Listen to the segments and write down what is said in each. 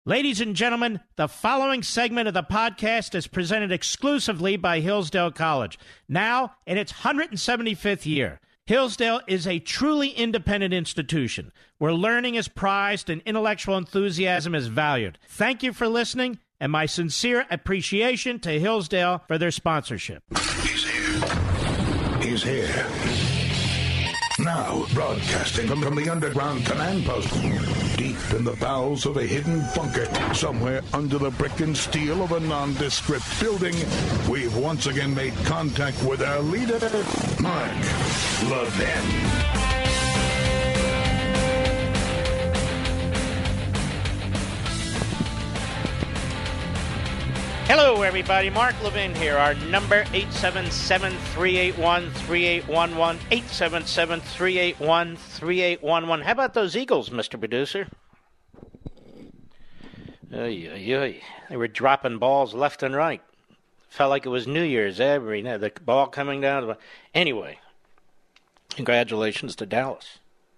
Ladies and gentlemen, the following segment of the podcast is presented exclusively by Hillsdale College, now in its 175th year. Hillsdale is a truly independent institution where learning is prized and intellectual enthusiasm is valued. Thank you for listening, and my sincere appreciation to Hillsdale for their sponsorship. He's here. He's here. Now, broadcasting from the underground command post, deep in the bowels of a hidden bunker, somewhere under the brick and steel of a nondescript building, we've once again made contact with our leader, Mark Levin. Hello, everybody. Mark Levin here. Our number, 877-381-3811, 877-381-3811. How about those Eagles, Mr. Producer? They were dropping balls left and right. Felt like it was New Year's every night. The ball coming down. Anyway, congratulations to Dallas.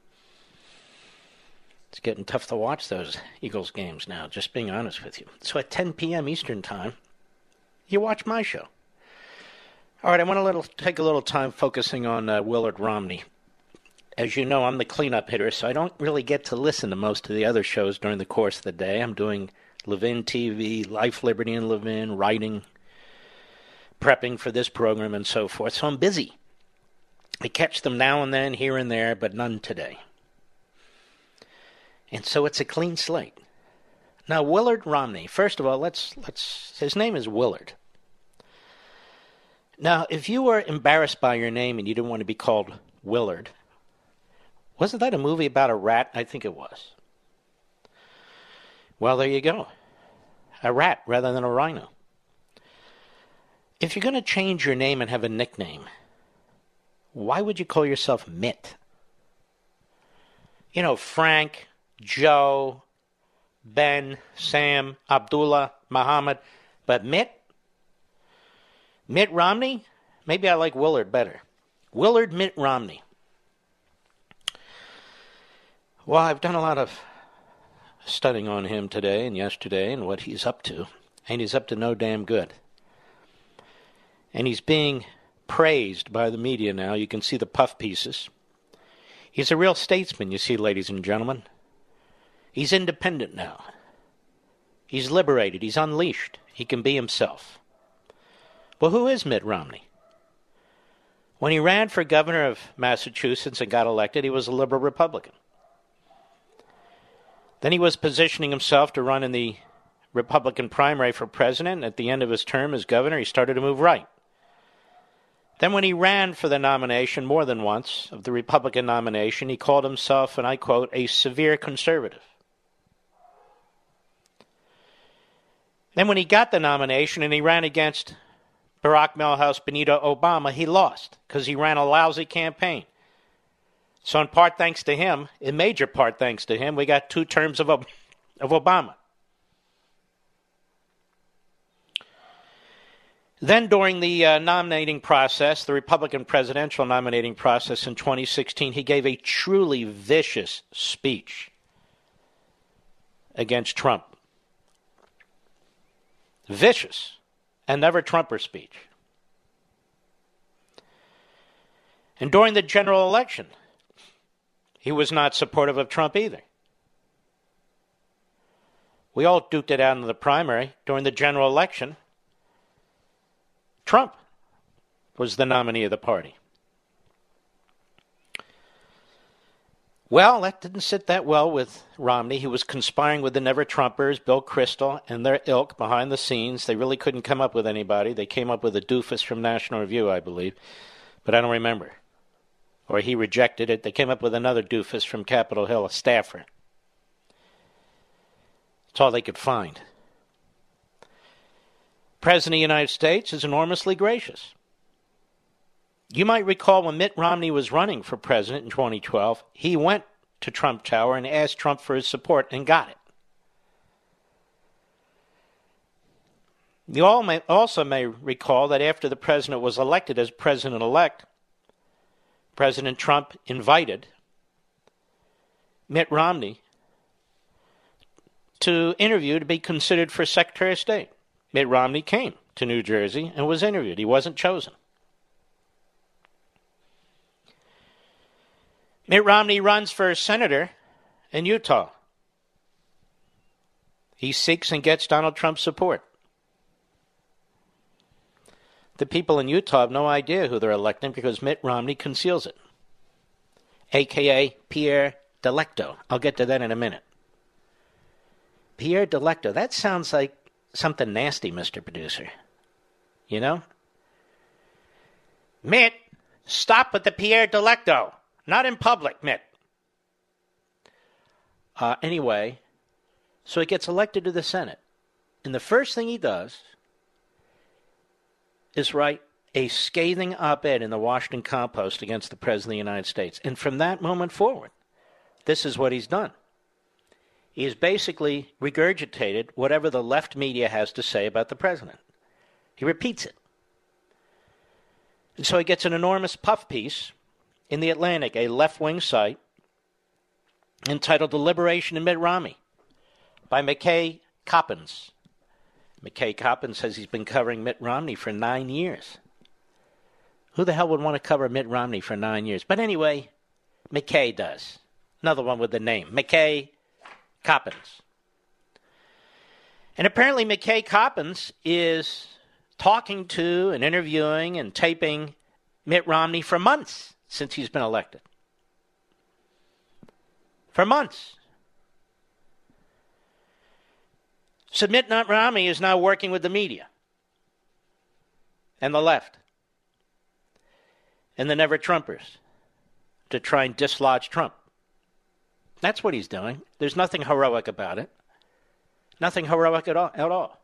It's getting tough to watch those Eagles games now, just being honest with you. So at 10 p.m. Eastern Time, you watch my show. All right, I want to take a little time focusing on Willard Romney. As you know, I'm the cleanup hitter, so I don't really get to listen to most of the other shows during the course of the day. I'm doing Levin TV, Life, Liberty, and Levin, writing, prepping for this program, and so forth. So I'm busy. I catch them now and then, here and there, but none today. And so it's a clean slate. Now, Willard Romney, first of all, his name is Willard. Now, if you were embarrassed by your name and you didn't want to be called Willard, wasn't that a movie about a rat? I think it was. Well, there you go. A rat rather than a rhino. If you're going to change your name and have a nickname, why would you call yourself Mitt? You know, Frank, Joe, Ben, Sam, Abdullah, Muhammad, but Mitt Romney? Maybe I like Willard better. Willard Mitt Romney. Well, I've done a lot of studying on him today and yesterday and what he's up to, and he's up to no damn good. And he's being praised by the media now. You can see the puff pieces. He's a real statesman, you see, ladies and gentlemen. He's independent now. He's liberated. He's unleashed. He can be himself. Well, who is Mitt Romney? When he ran for governor of Massachusetts and got elected, he was a liberal Republican. Then he was positioning himself to run in the Republican primary for president. At the end of his term as governor, he started to move right. Then when he ran for the nomination more than once, of the Republican nomination, he called himself, and I quote, a severe conservative. Then when he got the nomination and he ran against Barack Milhouse Benito Obama, he lost because he ran a lousy campaign. So in part thanks to him, in major part thanks to him, we got 2 terms of Obama. Then during the nominating process, the Republican presidential nominating process in 2016, he gave a truly vicious speech against Trump. Vicious and never Trumper speech. And during the general election, he was not supportive of Trump either. We all duked it out in the primary. During the general election, Trump was the nominee of the party. Well, that didn't sit that well with Romney. He was conspiring with the Never-Trumpers, Bill Kristol, and their ilk behind the scenes. They really couldn't come up with anybody. They came up with a doofus from National Review, I believe, but I don't remember. Or he rejected it. They came up with another doofus from Capitol Hill, a staffer. That's all they could find. President of the United States is enormously gracious. You might recall when Mitt Romney was running for president in 2012, he went to Trump Tower and asked Trump for his support and got it. You also may recall that after the president was elected as president-elect, President Trump invited Mitt Romney to interview to be considered for Secretary of State. Mitt Romney came to New Jersey and was interviewed. He wasn't chosen. Mitt Romney runs for senator in Utah. He seeks and gets Donald Trump's support. The people in Utah have no idea who they're electing because Mitt Romney conceals it, a.k.a. Pierre Delecto. I'll get to that in a minute. Pierre Delecto, that sounds like something nasty, Mr. Producer. You know? Mitt, stop with the Pierre Delecto. Not in public, Mitt. Anyway, so he gets elected to the Senate. And the first thing he does is write a scathing op-ed in the Washington Compost against the President of the United States. And from that moment forward, this is what he's done. He has basically regurgitated whatever the left media has to say about the president. He repeats it. And so he gets an enormous puff piece in The Atlantic, a left-wing site, entitled The Liberation of Mitt Romney by McKay Coppins. McKay Coppins says he's been covering Mitt Romney for 9 years. Who the hell would want to cover Mitt Romney for 9 years? But anyway, McKay does. Another one with the name, McKay Coppins. And apparently McKay Coppins is talking to and interviewing and taping Mitt Romney for months since he's been elected. For months. So Mitt Romney is now working with the media and the left and the never-Trumpers to try and dislodge Trump. That's what he's doing. There's nothing heroic about it. Nothing heroic at all.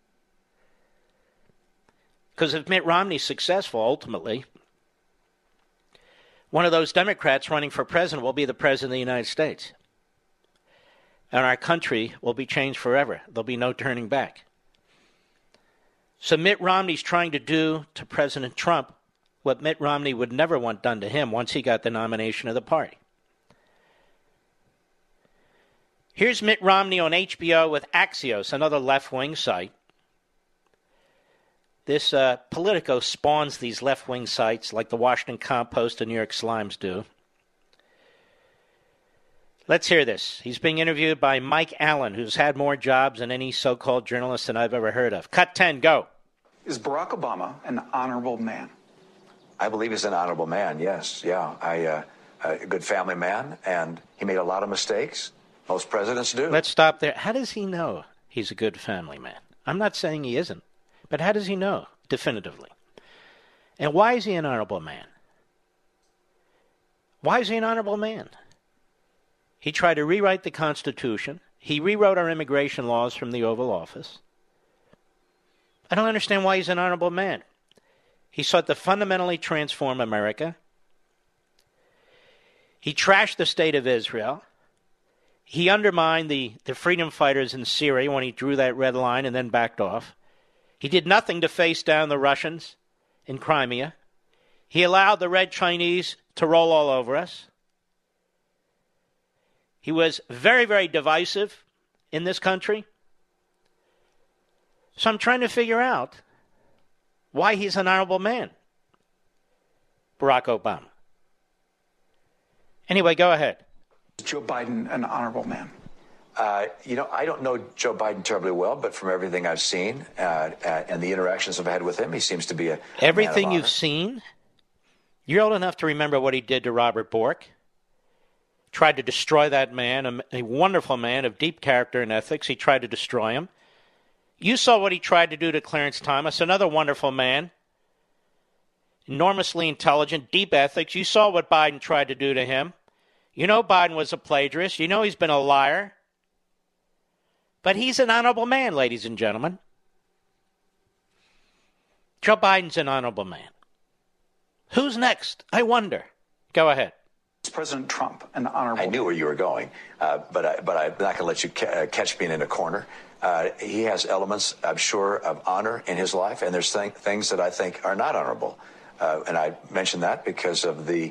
Because if Mitt Romney's successful, ultimately, one of those Democrats running for president will be the President of the United States. And our country will be changed forever. There'll be no turning back. So Mitt Romney's trying to do to President Trump what Mitt Romney would never want done to him once he got the nomination of the party. Here's Mitt Romney on HBO with Axios, another left-wing site. This Politico spawns these left-wing sites like the Washington Compost and New York Slimes do. Let's hear this. He's being interviewed by Mike Allen, who's had more jobs than any so-called journalist than I've ever heard of. Cut 10, go. Is Barack Obama an honorable man? I believe he's an honorable man, yes. Yeah, a good family man, and he made a lot of mistakes. Most presidents do. Let's stop there. How does he know he's a good family man? I'm not saying he isn't, but how does he know definitively? And why is he an honorable man? Why is he an honorable man? He tried to rewrite the Constitution. He rewrote our immigration laws from the Oval Office. I don't understand why he's an honorable man. He sought to fundamentally transform America. He trashed the state of Israel. He undermined the freedom fighters in Syria when he drew that red line and then backed off. He did nothing to face down the Russians in Crimea. He allowed the Red Chinese to roll all over us. He was very, very divisive in this country. So I'm trying to figure out why he's an honorable man, Barack Obama. Anyway, go ahead. Is Joe Biden an honorable man? I don't know Joe Biden terribly well, but from everything I've seen and the interactions I've had with him, he seems to be a everything man of you've honor. seen? You're old enough to remember what he did to Robert Bork. Tried to destroy that man, a wonderful man of deep character and ethics. He tried to destroy him. You saw what he tried to do to Clarence Thomas, another wonderful man, enormously intelligent, deep ethics. You saw what Biden tried to do to him. You know Biden was a plagiarist. You know he's been a liar. But he's an honorable man, ladies and gentlemen. Joe Biden's an honorable man. Who's next? I wonder. Go ahead. Is President Trump an honorable man? I knew where you were going, but I'm not going to let you catch me in a corner. He has elements, I'm sure, of honor in his life, and there's things that I think are not honorable. And I mention that because of the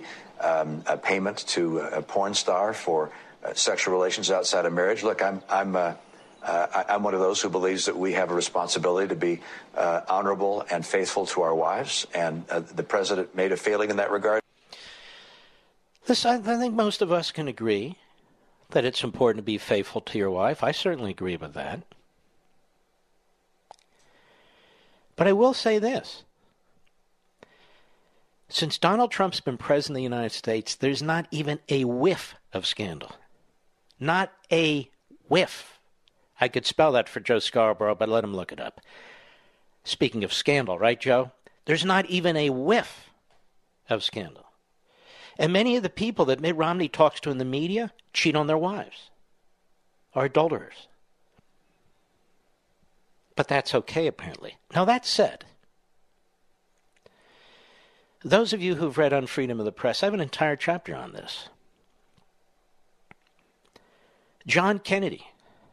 payment to a porn star for sexual relations outside of marriage. Look, I'm I'm one of those who believes that we have a responsibility to be honorable and faithful to our wives, and the president made a failing in that regard. Listen, I think most of us can agree that it's important to be faithful to your wife. I certainly agree with that. But I will say this. Since Donald Trump's been president of the United States, there's not even a whiff of scandal. Not a whiff. I could spell that for Joe Scarborough, but let him look it up. Speaking of scandal, right, Joe? There's not even a whiff of scandal. And many of the people that Mitt Romney talks to in the media cheat on their wives, are adulterers. But that's okay, apparently. Now, that said, those of you who've read On Freedom of the Press, I have an entire chapter on this. John Kennedy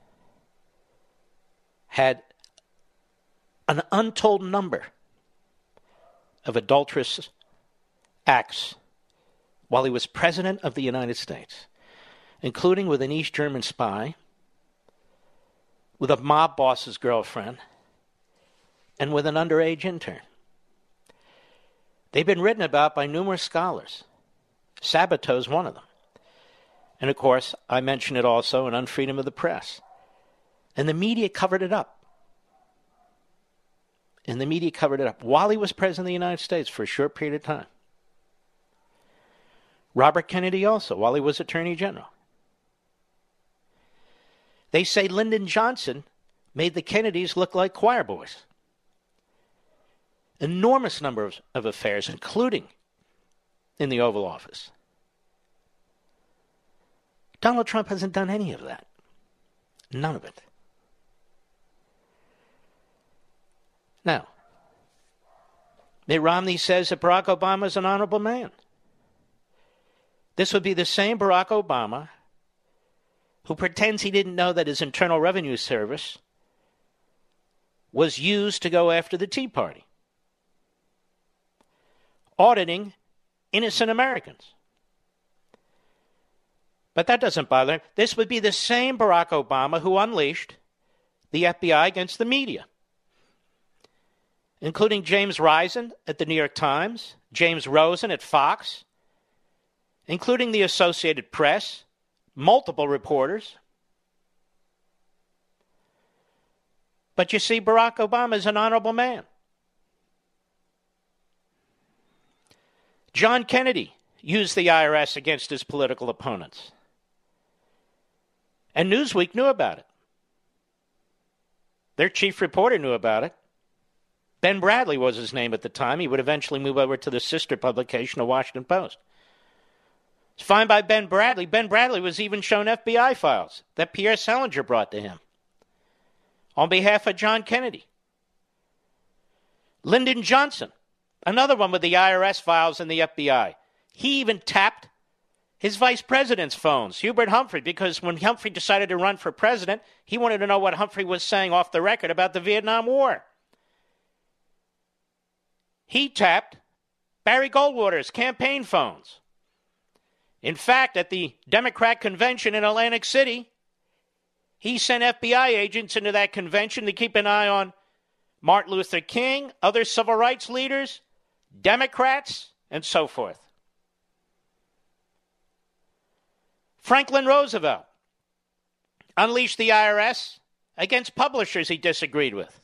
had an untold number of adulterous acts while he was president of the United States, including with an East German spy, with a mob boss's girlfriend, and with an underage intern. They've been written about by numerous scholars. Sabato's one of them. And of course, I mention it also in On Freedom of the Press. And the media covered it up. While he was president of the United States for a short period of time. Robert Kennedy also, while he was Attorney General. They say Lyndon Johnson made the Kennedys look like choir boys. Enormous number of affairs, including in the Oval Office. Donald Trump hasn't done any of that. None of it. Now, Mitt Romney says that Barack Obama is an honorable man. This would be the same Barack Obama who pretends he didn't know that his Internal Revenue Service was used to go after the Tea Party, auditing innocent Americans. But that doesn't bother him. This would be the same Barack Obama who unleashed the FBI against the media, including James Risen at the New York Times, James Rosen at Fox, including the Associated Press, multiple reporters. But you see, Barack Obama is an honorable man. John Kennedy used the IRS against his political opponents. And Newsweek knew about it. Their chief reporter knew about it. Ben Bradley was his name at the time. He would eventually move over to the sister publication, the Washington Post. It's fine by Ben Bradley. Ben Bradley was even shown FBI files that Pierre Salinger brought to him on behalf of John Kennedy. Lyndon Johnson, another one with the IRS files and the FBI. He even tapped his vice president's phones, Hubert Humphrey, because when Humphrey decided to run for president, he wanted to know what Humphrey was saying off the record about the Vietnam War. He tapped Barry Goldwater's campaign phones. In fact, at the Democrat convention in Atlantic City, he sent FBI agents into that convention to keep an eye on Martin Luther King, other civil rights leaders, Democrats, and so forth. Franklin Roosevelt unleashed the IRS against publishers he disagreed with.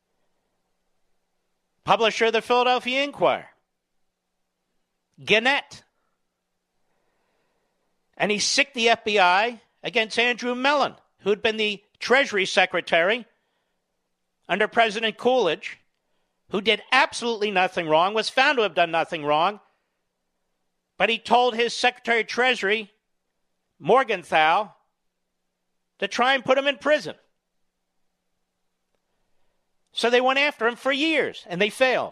Publisher of the Philadelphia Inquirer, Gannett. And he sicked the FBI against Andrew Mellon, who had been the Treasury Secretary under President Coolidge, who did absolutely nothing wrong, was found to have done nothing wrong, but he told his Secretary of Treasury, Morgenthau, to try and put him in prison. So they went after him for years, and they failed.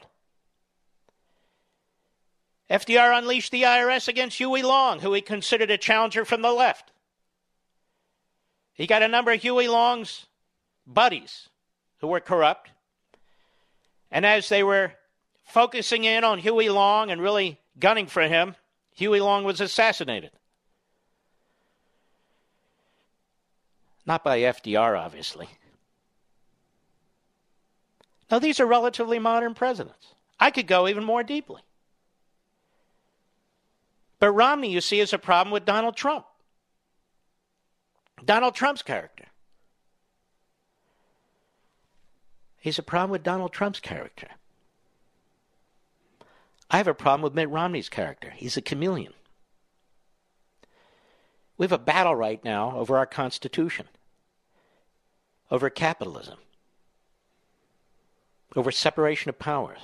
FDR unleashed the IRS against Huey Long, who he considered a challenger from the left. He got a number of Huey Long's buddies who were corrupt. And as they were focusing in on Huey Long and really gunning for him, Huey Long was assassinated. Not by FDR, obviously. Now, these are relatively modern presidents. I could go even more deeply. But Romney, you see, has a problem with Donald Trump. Donald Trump's character. He's a problem with Donald Trump's character. I have a problem with Mitt Romney's character. He's a chameleon. We have a battle right now over our Constitution, over capitalism, over separation of powers,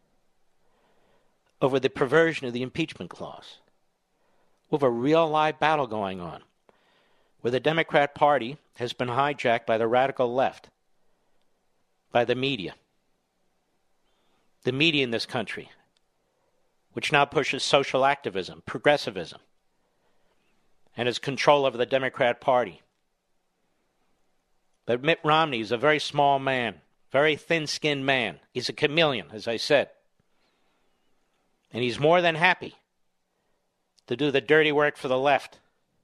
over the perversion of the impeachment clause. We have a real live battle going on where the Democrat Party has been hijacked by the radical left, by the media in this country, which now pushes social activism, progressivism, and has control over the Democrat Party. But Mitt Romney is a very small man, very thin-skinned man. He's a chameleon, as I said. And he's more than happy to do the dirty work for the left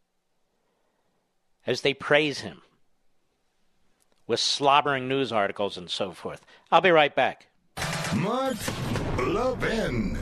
as they praise him with slobbering news articles and so forth. I'll be right back. Mark Levin.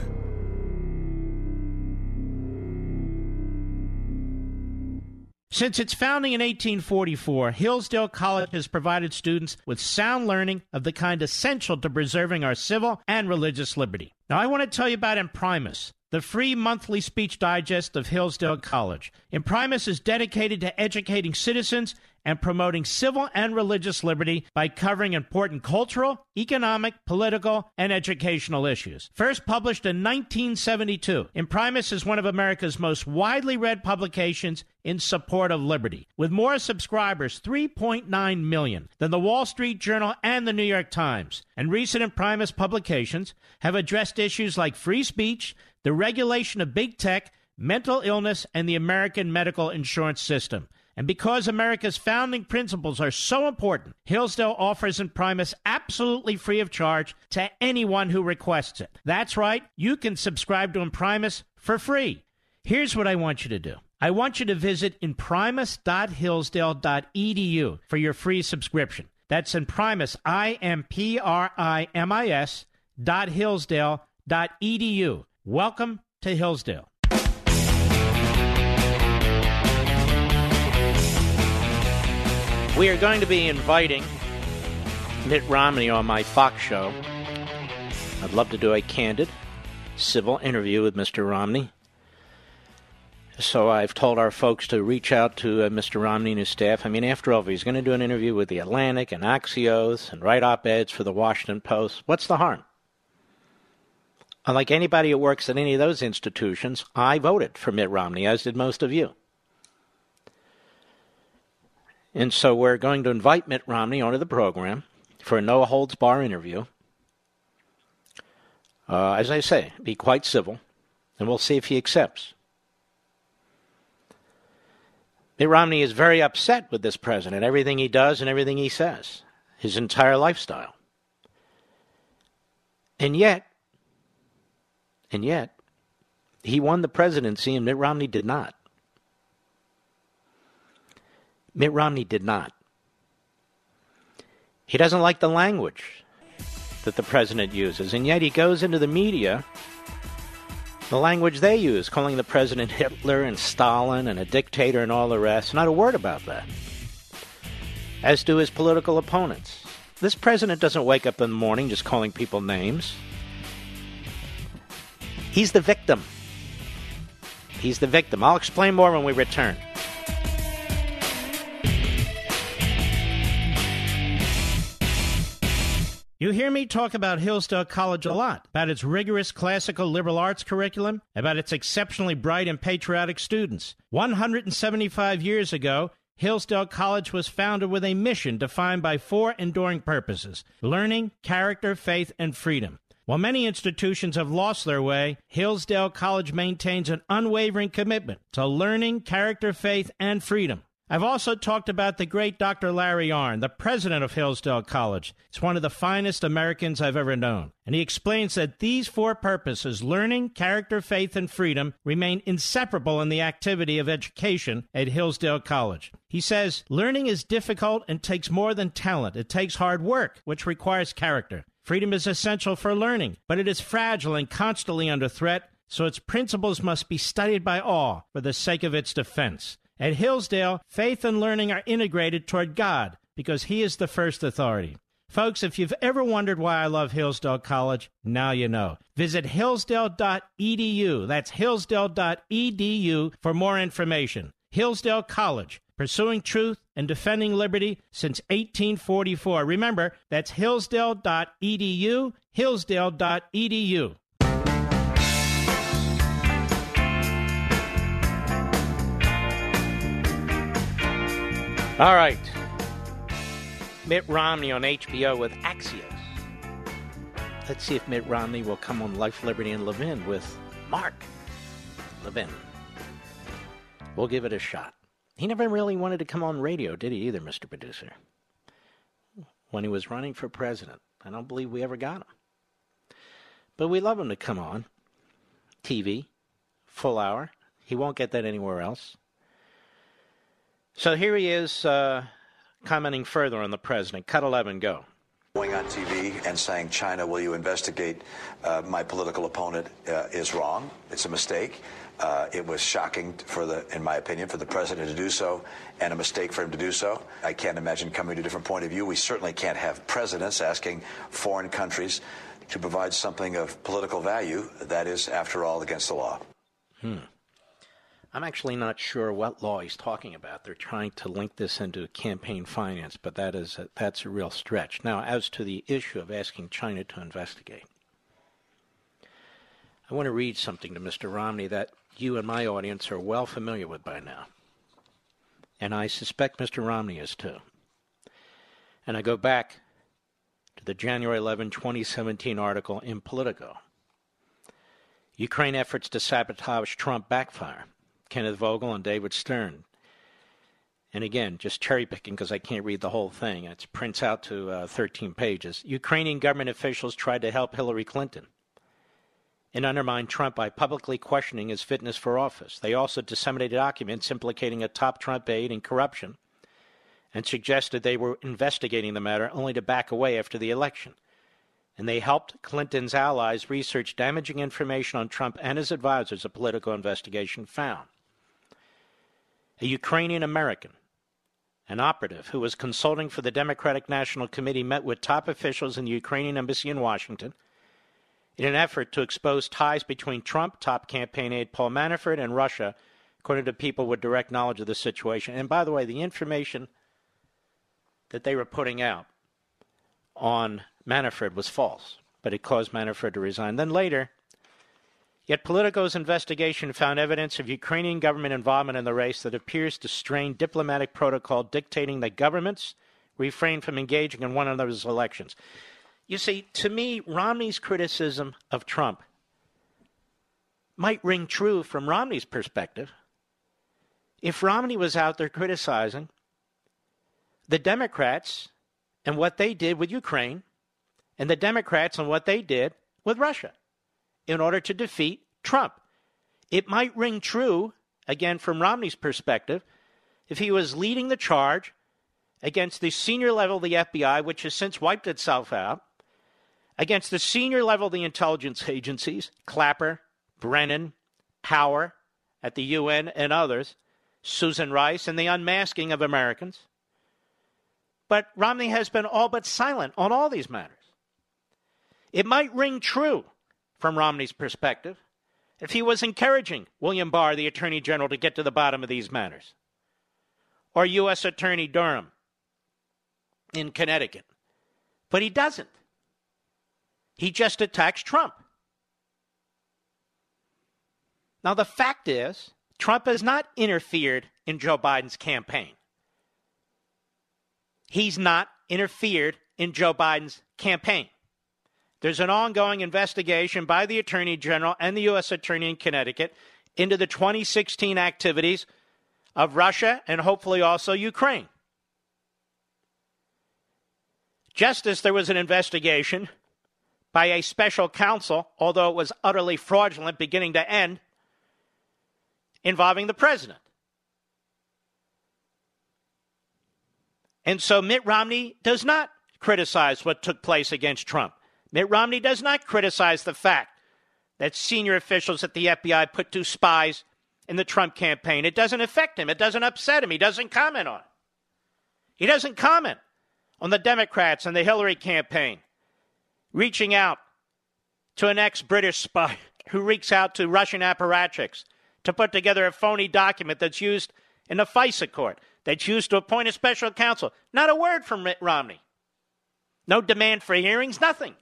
Since its founding in 1844, Hillsdale College has provided students with sound learning of the kind essential to preserving our civil and religious liberty. Now, I want to tell you about Imprimis, the free monthly speech digest of Hillsdale College. Imprimis is dedicated to educating citizens and promoting civil and religious liberty by covering important cultural, economic, political, and educational issues. First published in 1972, Imprimis is one of America's most widely read publications in support of liberty, with more subscribers, 3.9 million, than the Wall Street Journal and the New York Times. And recent Imprimis publications have addressed issues like free speech, the regulation of big tech, mental illness, and the American medical insurance system. And because America's founding principles are so important, Hillsdale offers Imprimis absolutely free of charge to anyone who requests it. That's right, you can subscribe to Imprimis for free. Here's what I want you to do. I want you to visit imprimis.hillsdale.edu for your free subscription. That's Imprimis, IMPRIMIS.hillsdale.edu. Welcome to Hillsdale. We are going to be inviting Mitt Romney on my Fox show. I'd love to do a candid, civil interview with Mr. Romney. So I've told our folks to reach out to Mr. Romney and his staff. I mean, after all, if he's going to do an interview with The Atlantic and Axios and write op-eds for The Washington Post, what's the harm? Unlike anybody who works at any of those institutions, I voted for Mitt Romney, as did most of you. And so we're going to invite Mitt Romney onto the program for a no-holds-barred interview. As I say, be quite civil, and we'll see if he accepts. Mitt Romney is very upset with this president, everything he does and everything he says, his entire lifestyle. And yet, he won the presidency and Mitt Romney did not. Mitt Romney did not. He doesn't like the language that the president uses, and yet he goes into the media, the language they use, calling the president Hitler and Stalin and a dictator and all the rest. Not a word about that. As do his political opponents. This president doesn't wake up in the morning just calling people names. He's the victim. He's the victim. I'll explain more when we return. You hear me talk about Hillsdale College a lot, about its rigorous classical liberal arts curriculum, about its exceptionally bright and patriotic students. 175 years ago, Hillsdale College was founded with a mission defined by 4 enduring purposes: learning, character, faith, and freedom. While many institutions have lost their way, Hillsdale College maintains an unwavering commitment to learning, character, faith, and freedom. I've also talked about the great Dr. Larry Arnn, the president of Hillsdale College. He's one of the finest Americans I've ever known. And he explains that these four purposes, learning, character, faith, and freedom, remain inseparable in the activity of education at Hillsdale College. He says, learning is difficult and takes more than talent. It takes hard work, which requires character. Freedom is essential for learning, but it is fragile and constantly under threat, so its principles must be studied by all for the sake of its defense. At Hillsdale, faith and learning are integrated toward God because He is the first authority. Folks, if you've ever wondered why I love Hillsdale College, now you know. Visit hillsdale.edu. That's hillsdale.edu for more information. Hillsdale College, pursuing truth and defending liberty since 1844. Remember, that's hillsdale.edu, hillsdale.edu. All right. Mitt Romney on HBO with Axios. Let's see if Mitt Romney will come on Life, Liberty, and Levin with Mark Levin. We'll give it a shot. He never really wanted to come on radio, did he either, Mr. Producer? When he was running for president. I don't believe we ever got him. But we love him to come on. TV, full hour. He won't get that anywhere else. So here he is commenting further on the president. Cut 11, go. Going on TV and saying, China, will you investigate my political opponent is wrong. It's a mistake. It was shocking, in my opinion, for the president to do so, and a mistake for him to do so. I can't imagine coming to a different point of view. We certainly can't have presidents asking foreign countries to provide something of political value that is, after all, against the law. I'm actually not sure what law he's talking about. They're trying to link this into campaign finance, but that's a real stretch. Now, as to the issue of asking China to investigate, I want to read something to Mr. Romney that you and my audience are well familiar with by now. And I suspect Mr. Romney is too. And I go back to the January 11, 2017 article in Politico. Ukraine efforts to sabotage Trump backfire. Kenneth Vogel and David Stern. And again, just cherry picking because I can't read the whole thing. It prints out to 13 pages. Ukrainian government officials tried to help Hillary Clinton and undermine Trump by publicly questioning his fitness for office. They also disseminated documents implicating a top Trump aide in corruption and suggested they were investigating the matter only to back away after the election. And they helped Clinton's allies research damaging information on Trump and his advisors, a political investigation found. A Ukrainian American, an operative who was consulting for the Democratic National Committee, met with top officials in the Ukrainian embassy in Washington in an effort to expose ties between Trump, top campaign aide Paul Manafort, and Russia, according to people with direct knowledge of the situation. And by the way, the information that they were putting out on Manafort was false, but it caused Manafort to resign. Then later, yet Politico's investigation found evidence of Ukrainian government involvement in the race that appears to strain diplomatic protocol dictating that governments refrain from engaging in one another's elections. You see, to me, Romney's criticism of Trump might ring true from Romney's perspective if Romney was out there criticizing the Democrats and what they did with Ukraine and the Democrats and what they did with Russia in order to defeat Trump. It might ring true, again, from Romney's perspective, if he was leading the charge against the senior level of the FBI, which has since wiped itself out, against the senior level of the intelligence agencies, Clapper, Brennan, Power at the UN and others, Susan Rice, and the unmasking of Americans. But Romney has been all but silent on all these matters. It might ring true from Romney's perspective if he was encouraging William Barr, the Attorney General, to get to the bottom of these matters, or U.S. Attorney Durham in Connecticut. But he doesn't. He just attacks Trump. Now, the fact is, Trump has not interfered in Joe Biden's campaign. He's not interfered in Joe Biden's campaign. There's an ongoing investigation by the Attorney General and the U.S. Attorney in Connecticut into the 2016 activities of Russia and hopefully also Ukraine. Just as there was an investigation by a special counsel, although it was utterly fraudulent beginning to end, involving the president. And so Mitt Romney does not criticize what took place against Trump. Mitt Romney does not criticize the fact that senior officials at the FBI put 2 spies in the Trump campaign. It doesn't affect him. It doesn't upset him. He doesn't comment on it. He doesn't comment on the Democrats and the Hillary campaign reaching out to an ex-British spy who reached out to Russian apparatchiks to put together a phony document that's used in the FISA court, that's used to appoint a special counsel. Not a word from Mitt Romney. No demand for hearings, nothing.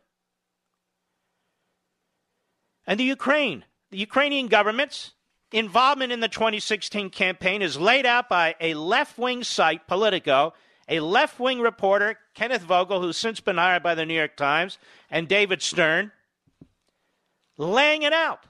And the Ukrainian government's involvement in the 2016 campaign is laid out by a left-wing site, Politico, a left-wing reporter, Kenneth Vogel, who's since been hired by the New York Times, and David Stern, laying it out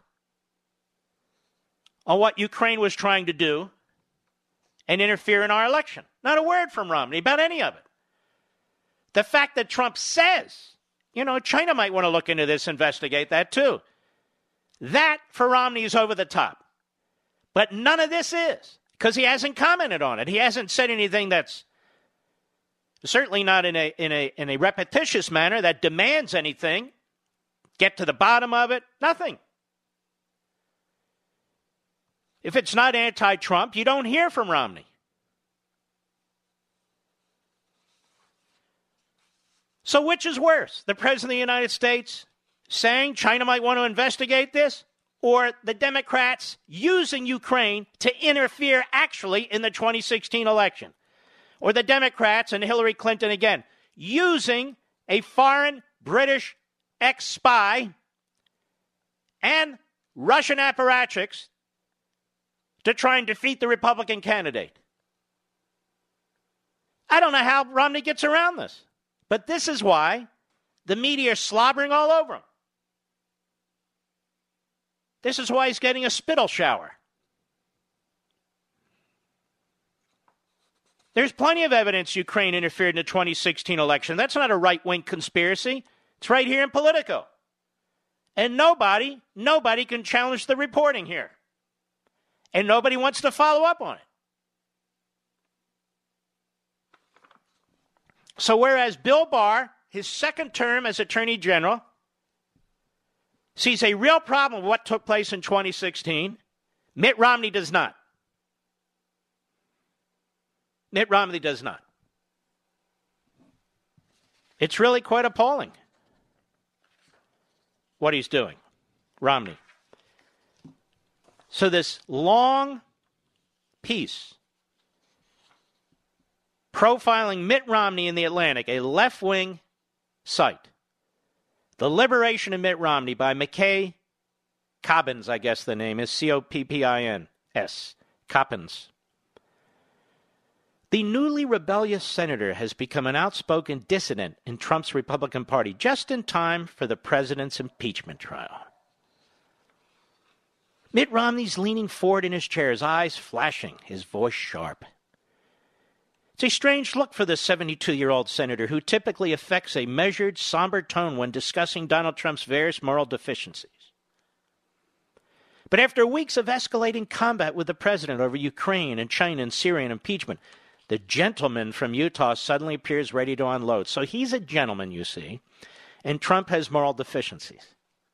on what Ukraine was trying to do and interfere in our election. Not a word from Romney about any of it. The fact that Trump says, China might want to look into this, investigate that too. That, for Romney, is over the top. But none of this is, because he hasn't commented on it. He hasn't said anything that's certainly not in a repetitious manner that demands anything. Get to the bottom of it. Nothing. If it's not anti-Trump, you don't hear from Romney. So which is worse? The President of the United States saying China might want to investigate this, or the Democrats using Ukraine to interfere actually in the 2016 election? Or the Democrats and Hillary Clinton again, using a foreign British ex-spy and Russian apparatchiks to try and defeat the Republican candidate. I don't know how Romney gets around this, but this is why the media are slobbering all over him. This is why he's getting a spittle shower. There's plenty of evidence Ukraine interfered in the 2016 election. That's not a right-wing conspiracy. It's right here in Politico. And nobody can challenge the reporting here. And nobody wants to follow up on it. So whereas Bill Barr, his second term as Attorney General, sees a real problem with what took place in 2016, Mitt Romney does not. Mitt Romney does not. It's really quite appalling what he's doing, Romney. So this long piece profiling Mitt Romney in The Atlantic, a left-wing site, The Liberation of Mitt Romney by McKay Coppins, I guess the name is, Coppins, Coppins. The newly rebellious senator has become an outspoken dissident in Trump's Republican Party just in time for the president's impeachment trial. Mitt Romney's leaning forward in his chair, his eyes flashing, his voice sharp. It's a strange look for the 72-year-old senator who typically affects a measured, somber tone when discussing Donald Trump's various moral deficiencies. But after weeks of escalating combat with the president over Ukraine and China and Syria and impeachment, the gentleman from Utah suddenly appears ready to unload. So he's a gentleman, you see, and Trump has moral deficiencies.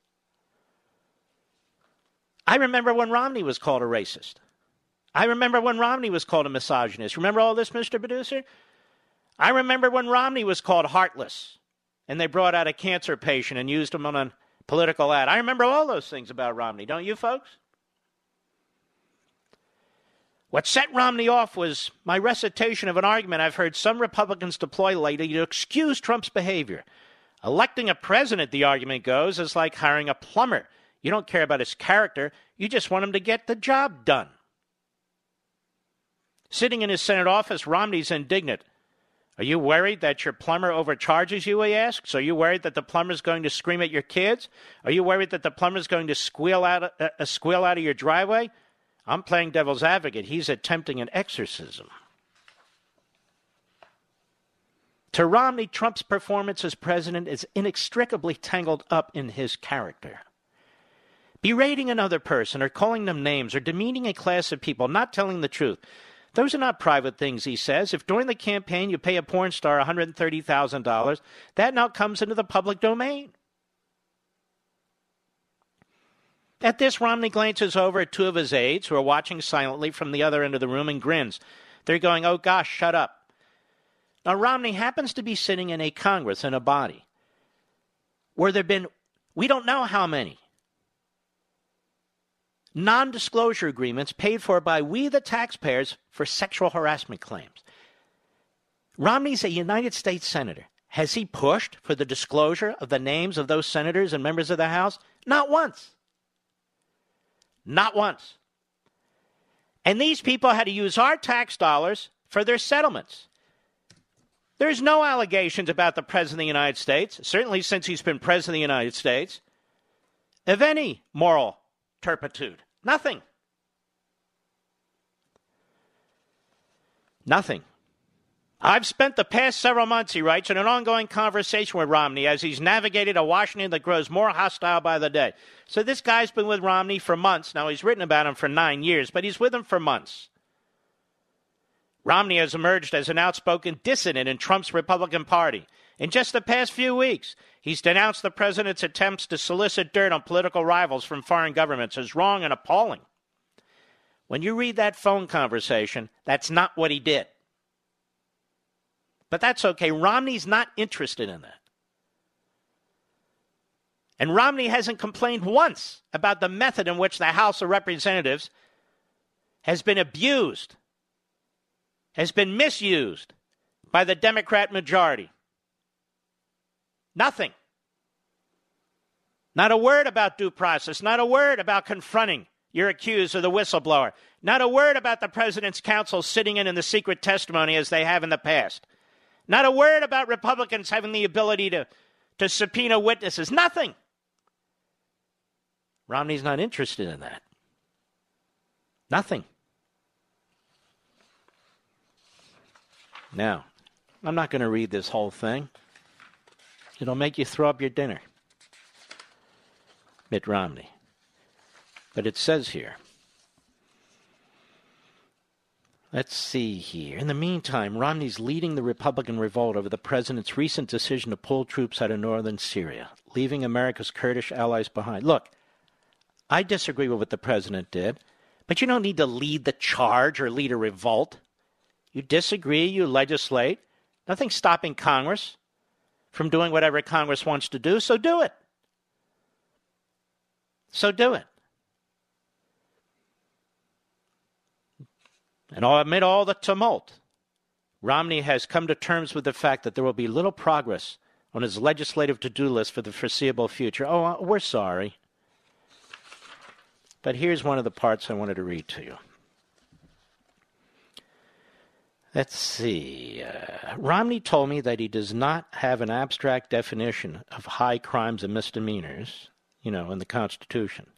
I remember when Romney was called a racist. I remember when Romney was called a misogynist. Remember all this, Mr. Producer? I remember when Romney was called heartless, and they brought out a cancer patient and used him on a political ad. I remember all those things about Romney, don't you, folks? What set Romney off was my recitation of an argument I've heard some Republicans deploy lately to excuse Trump's behavior. Electing a president, the argument goes, is like hiring a plumber. You don't care about his character. You just want him to get the job done. Sitting in his Senate office, Romney's indignant. Are you worried that your plumber overcharges you, he asks? Are you worried that the plumber's going to scream at your kids? Are you worried that the plumber's going to squeal out of your driveway? I'm playing devil's advocate. He's attempting an exorcism. To Romney, Trump's performance as president is inextricably tangled up in his character. Berating another person or calling them names or demeaning a class of people, not telling the truth. Those are not private things, he says. If during the campaign you pay a porn star $130,000, that now comes into the public domain. At this, Romney glances over at two of his aides who are watching silently from the other end of the room and grins. They're going, oh gosh, shut up. Now, Romney happens to be sitting in a Congress, in a body, where there have been, we don't know how many, non-disclosure agreements paid for by we, the taxpayers, for sexual harassment claims. Romney's a United States senator. Has he pushed for the disclosure of the names of those senators and members of the House? Not once. Not once. And these people had to use our tax dollars for their settlements. There's no allegations about the President of the United States, certainly since he's been President of the United States, of any moral turpitude. Nothing. Nothing. I've spent the past several months, he writes, in an ongoing conversation with Romney as he's navigated a Washington that grows more hostile by the day. So this guy's been with Romney for months. Now, he's written about him for 9 years, but he's with him for months. Romney has emerged as an outspoken dissident in Trump's Republican Party. In just the past few weeks, he's denounced the president's attempts to solicit dirt on political rivals from foreign governments as wrong and appalling. When you read that phone conversation, that's not what he did. But that's okay. Romney's not interested in that. And Romney hasn't complained once about the method in which the House of Representatives has been abused, has been misused by the Democrat majority. Nothing. Not a word about due process. Not a word about confronting your accused or the whistleblower. Not a word about the president's counsel sitting in the secret testimony as they have in the past. Not a word about Republicans having the ability to subpoena witnesses. Nothing. Romney's not interested in that. Nothing. Now, I'm not going to read this whole thing. It'll make you throw up your dinner. Mitt Romney. But it says here, let's see here. In the meantime, Romney's leading the Republican revolt over the president's recent decision to pull troops out of northern Syria, leaving America's Kurdish allies behind. Look, I disagree with what the president did, but you don't need to lead the charge or lead a revolt. You disagree, you legislate. Nothing's stopping Congress from doing whatever Congress wants to do, so do it. So do it. And amid all the tumult, Romney has come to terms with the fact that there will be little progress on his legislative to-do list for the foreseeable future. Oh, we're sorry. But here's one of the parts I wanted to read to you. Let's see. Romney told me that he does not have an abstract definition of high crimes and misdemeanors, in the Constitution.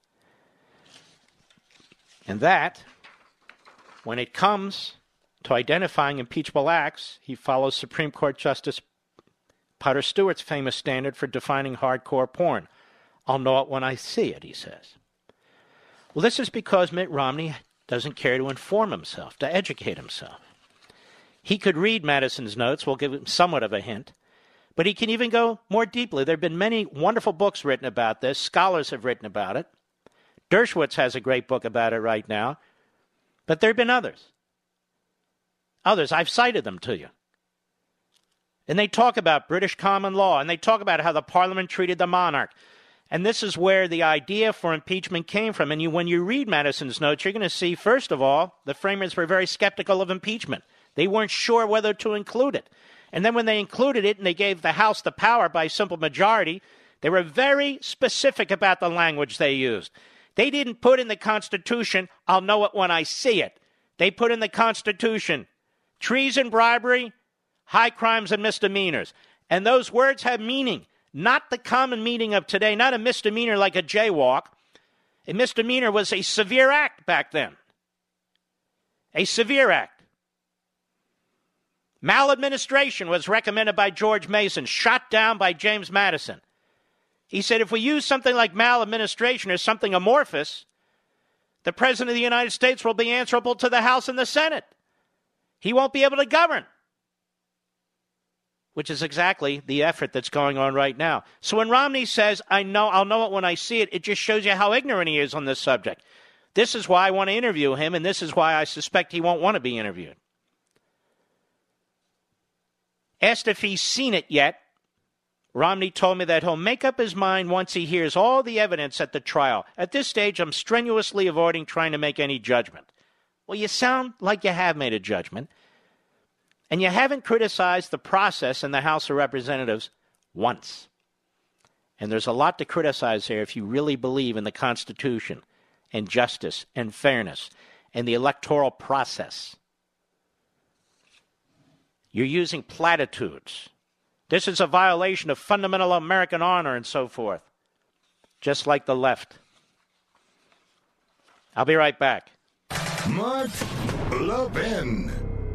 And that, when it comes to identifying impeachable acts, he follows Supreme Court Justice Potter Stewart's famous standard for defining hardcore porn. I'll know it when I see it, he says. Well, this is because Mitt Romney doesn't care to inform himself, to educate himself. He could read Madison's notes. We'll give him somewhat of a hint. But he can even go more deeply. There have been many wonderful books written about this. Scholars have written about it. Dershowitz has a great book about it right now. But there have been others. I've cited them to you. And they talk about British common law, and they talk about how the Parliament treated the monarch. And this is where the idea for impeachment came from. And when you read Madison's notes, you're going to see, first of all, the framers were very skeptical of impeachment. They weren't sure whether to include it. And then when they included it and they gave the House the power by simple majority, they were very specific about the language they used. They didn't put in the Constitution, I'll know it when I see it. They put in the Constitution, treason, bribery, high crimes and misdemeanors. And those words have meaning, not the common meaning of today, not a misdemeanor like a jaywalk. A misdemeanor was a severe act back then. A severe act. Maladministration was recommended by George Mason, shot down by James Madison. He said if we use something like maladministration or something amorphous, the President of the United States will be answerable to the House and the Senate. He won't be able to govern, which is exactly the effort that's going on right now. So when Romney says, I'll know it when I see it, it just shows you how ignorant he is on this subject. This is why I want to interview him, and this is why I suspect he won't want to be interviewed. Asked if he's seen it yet, Romney told me that he'll make up his mind once he hears all the evidence at the trial. At this stage, I'm strenuously avoiding trying to make any judgment. Well, you sound like you have made a judgment, and you haven't criticized the process in the House of Representatives once. And there's a lot to criticize here if you really believe in the Constitution and justice and fairness and the electoral process. You're using platitudes. This is a violation of fundamental American honor and so forth, just like the left. I'll be right back. Mark Levin.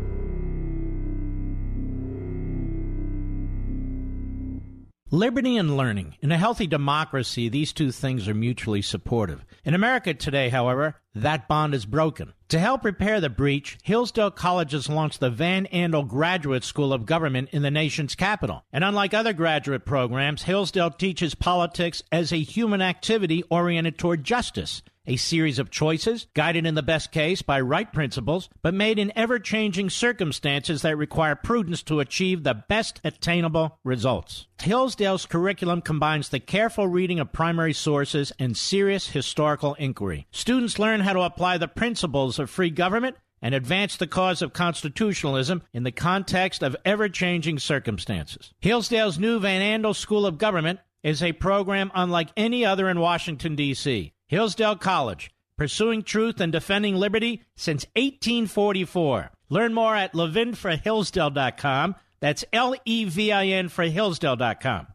Liberty and learning. In a healthy democracy, these two things are mutually supportive. In America today, however, that bond is broken. To help repair the breach, Hillsdale College has launched the Van Andel Graduate School of Government in the nation's capital. And unlike other graduate programs, Hillsdale teaches politics as a human activity oriented toward justice. A series of choices, guided in the best case by right principles, but made in ever-changing circumstances that require prudence to achieve the best attainable results. Hillsdale's curriculum combines the careful reading of primary sources and serious historical inquiry. Students learn how to apply the principles of free government and advance the cause of constitutionalism in the context of ever-changing circumstances. Hillsdale's new Van Andel School of Government is a program unlike any other in Washington, D.C. Hillsdale College, pursuing truth and defending liberty since 1844. Learn more at levinforhillsdale.com. That's Levin for Hillsdale.com.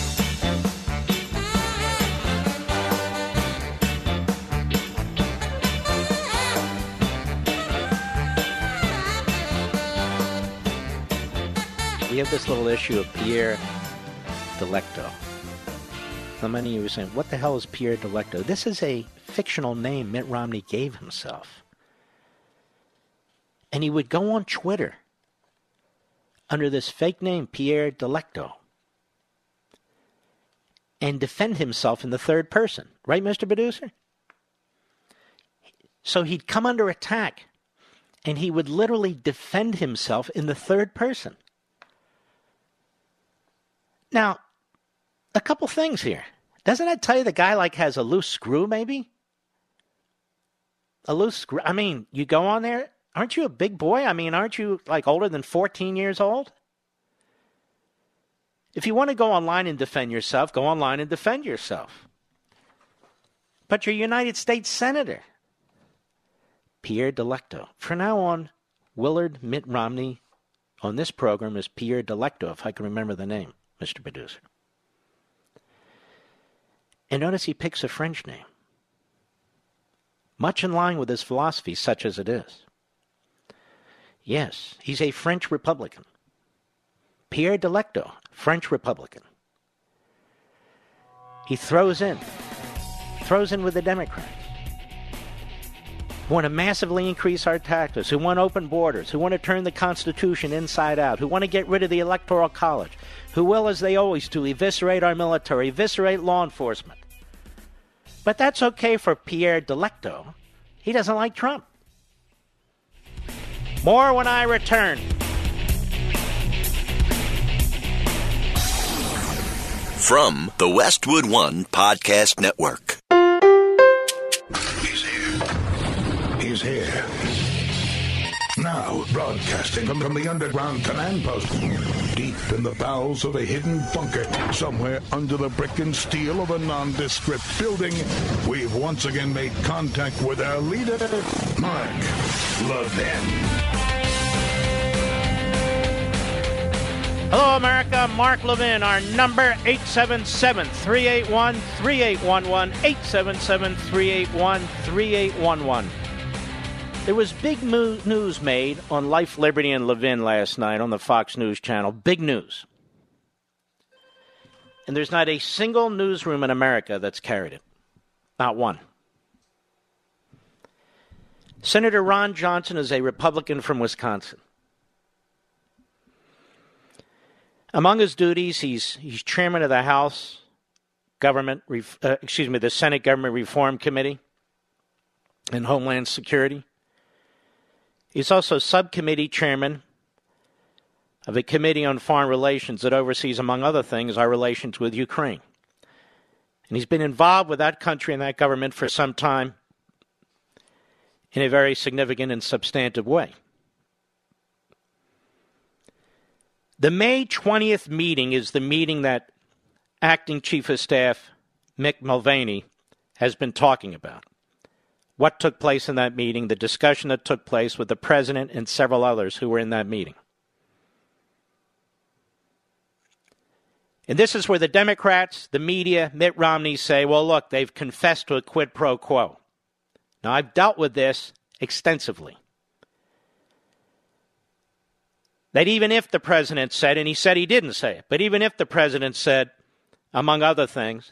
We have this little issue of Pierre Delecto. Now, many of you are saying, what the hell is Pierre Delecto? This is a fictional name Mitt Romney gave himself. And he would go on Twitter under this fake name, Pierre Delecto, and defend himself in the third person. Right, Mr. Producer? So he'd come under attack, and he would literally defend himself in the third person. Now, a couple things here. Doesn't that tell you the guy has a loose screw, maybe? A loose screw. I mean, you go on there. Aren't you a big boy? I mean, aren't you older than 14 years old? If you want to go online and defend yourself, go online and defend yourself. But you're a United States Senator. Pierre Delecto. From now on, Willard Mitt Romney on this program is Pierre Delecto, if I can remember the name, Mr. Producer. And notice he picks a French name, much in line with his philosophy, such as it is. Yes, he's a French Republican. Pierre Delecto, French Republican. He throws in with the Democrats, who want to massively increase our taxes, who want open borders, who want to turn the Constitution inside out, who want to get rid of the Electoral College, who will, as they always do, eviscerate our military, eviscerate law enforcement. But that's okay for Pierre Delecto. He doesn't like Trump. More when I return. From the Westwood One Podcast Network. He's here. Now, broadcasting from the underground command post, deep in the bowels of a hidden bunker, somewhere under the brick and steel of a nondescript building, we've once again made contact with our leader, Mark Levin. Hello, America. Mark Levin. Our number, 877-381-3811, 877-381-3811. There was big news made on Life, Liberty, and Levin last night on the Fox News channel. Big news. And there's not a single newsroom in America that's carried it. Not one. Senator Ron Johnson is a Republican from Wisconsin. Among his duties, he's chairman of the House the Senate Government Reform Committee and Homeland Security. He's also subcommittee chairman of a committee on foreign relations that oversees, among other things, our relations with Ukraine. And he's been involved with that country and that government for some time in a very significant and substantive way. The May 20th meeting is the meeting that Acting Chief of Staff Mick Mulvaney has been talking about. What took place in that meeting, the discussion that took place with the president and several others who were in that meeting. And this is where the Democrats, the media, Mitt Romney say, well, look, they've confessed to a quid pro quo. Now, I've dealt with this extensively. That even if the president said, and he said he didn't say it, but even if the president said, among other things,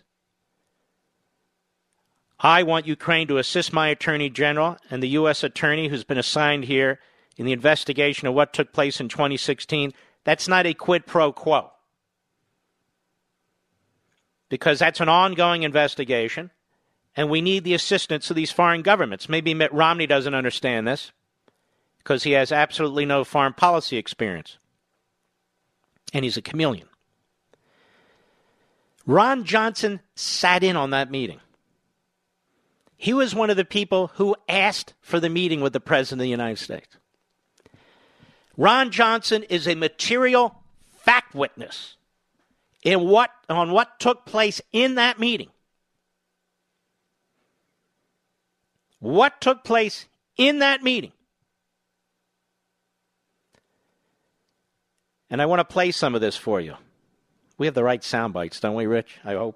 I want Ukraine to assist my Attorney General and the U.S. Attorney who's been assigned here in the investigation of what took place in 2016. That's not a quid pro quo. Because that's an ongoing investigation, and we need the assistance of these foreign governments. Maybe Mitt Romney doesn't understand this because he has absolutely no foreign policy experience. And he's a chameleon. Ron Johnson sat in on that meeting. He was one of the people who asked for the meeting with the President of the United States. Ron Johnson is a material fact witness on what took place in that meeting. What took place in that meeting? And I want to play some of this for you. We have the right sound bites, don't we, Rich? I hope.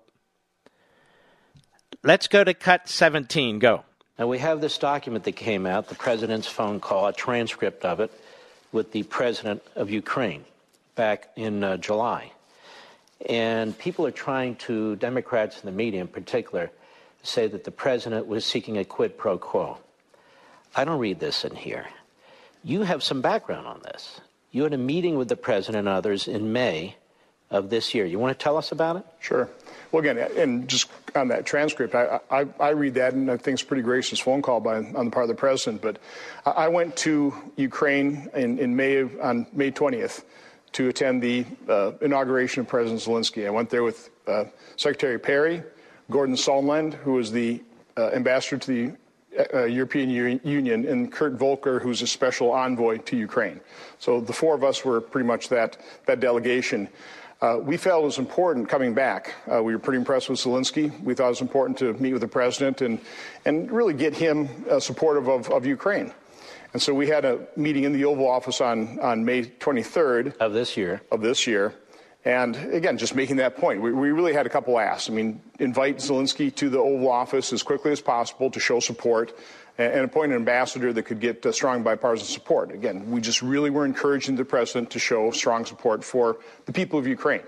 Let's go to cut 17. Go. Now, we have this document that came out, the president's phone call, a transcript of it, with the president of Ukraine back in July. And people are trying to, Democrats in the media in particular, say that the president was seeking a quid pro quo. I don't read this in here. You have some background on this. You had a meeting with the president and others in May of this year. You want to tell us about it? Sure. Well, again, and just on that transcript, I read that, and I think it's a pretty gracious phone call on the part of the president. But I went to Ukraine on May 20th to attend the inauguration of President Zelensky. I went there with Secretary Perry, Gordon Sondland, who was the ambassador to the European Union, and Kurt Volker, who's a special envoy to Ukraine. So the four of us were pretty much that delegation. We felt it was important coming back. We were pretty impressed with Zelensky. We thought it was important to meet with the president and really get him supportive of Ukraine. And so we had a meeting in the Oval Office on May 23rd. Of this year. And again, just making that point, we really had a couple asks. I mean, invite Zelensky to the Oval Office as quickly as possible to show support and appoint an ambassador that could get strong bipartisan support. Again, we just really were encouraging the president to show strong support for the people of Ukraine.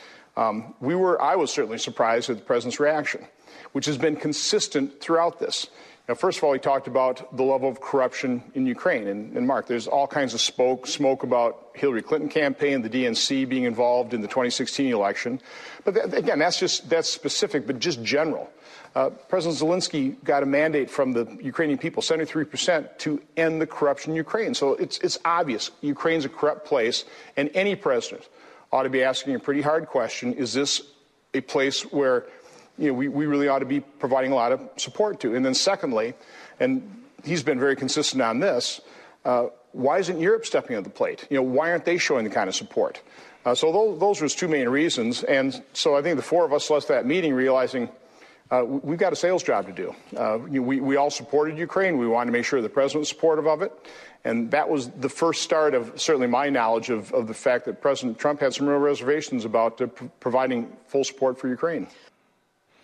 I was certainly surprised at the president's reaction, which has been consistent throughout this. Now, first of all, he talked about the level of corruption in Ukraine. And Mark, there's all kinds of smoke about Hillary Clinton campaign, the DNC being involved in the 2016 election. But again, that's specific, but just general. President Zelensky got a mandate from the Ukrainian people, 73%, to end the corruption in Ukraine. So it's obvious Ukraine's a corrupt place, and any president ought to be asking a pretty hard question: is this a place where we really ought to be providing a lot of support to? And then secondly, and he's been very consistent on this, why isn't Europe stepping up the plate? Why aren't they showing the kind of support? So those were his two main reasons. And so I think the four of us left that meeting realizing we've got a sales job to do. We all supported Ukraine. We wanted to make sure the president was supportive of it. And that was the first start of certainly my knowledge of the fact that President Trump had some real reservations about providing full support for Ukraine.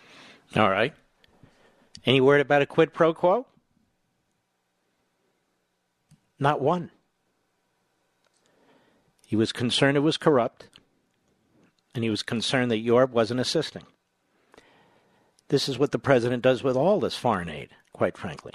All right. Any word about a quid pro quo? Not one. He was concerned it was corrupt, and he was concerned that Europe wasn't assisting. This is what the president does with all this foreign aid, quite frankly.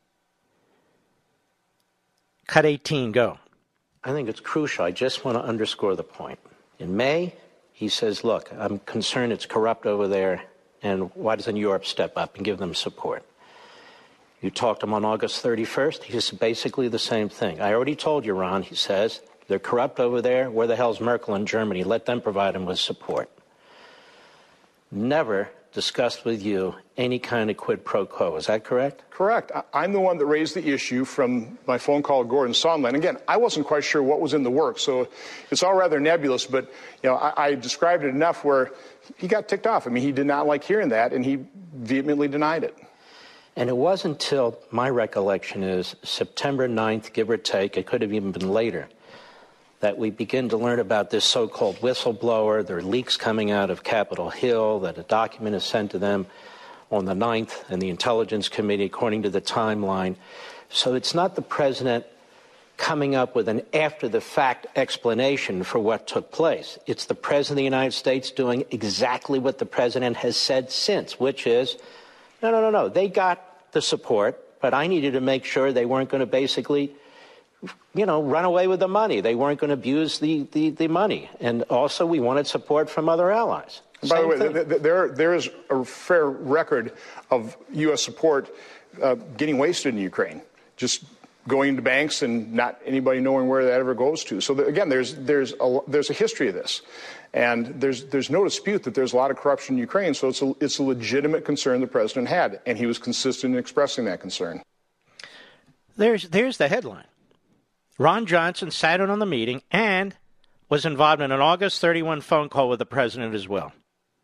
Cut 18, go. I think it's crucial. I just want to underscore the point. In May, he says, look, I'm concerned it's corrupt over there, and why doesn't Europe step up and give them support? You talked to him on August 31st. He said basically the same thing. I already told you, Ron, he says, they're corrupt over there. Where the hell's Merkel and Germany? Let them provide them with support. Never discussed with you any kind of quid pro quo. Is that correct? Correct. I'm the one that raised the issue from my phone call to Gordon Sondland. Again, I wasn't quite sure what was in the works, so it's all rather nebulous, but I described it enough where he got ticked off. I mean, he did not like hearing that, and he vehemently denied it. And it wasn't until, my recollection is, September 9th, give or take, it could have even been later, that we begin to learn about this so-called whistleblower. There are leaks coming out of Capitol Hill, that a document is sent to them on the 9th and the Intelligence Committee, according to the timeline. So it's not the president coming up with an after-the-fact explanation for what took place. It's the president of the United States doing exactly what the president has said since, which is, no, they got the support, but I needed to make sure they weren't going to basically run away with the money. They weren't going to abuse the money. And also, we wanted support from other allies. By the way, there is a fair record of U.S. support getting wasted in Ukraine, just going into banks and not anybody knowing where that ever goes to. So again, there's a history of this, and there's no dispute that there's a lot of corruption in Ukraine. So it's a legitimate concern the president had, and he was consistent in expressing that concern. There's the headline. Ron Johnson sat in on the meeting and was involved in an August 31 phone call with the president as well.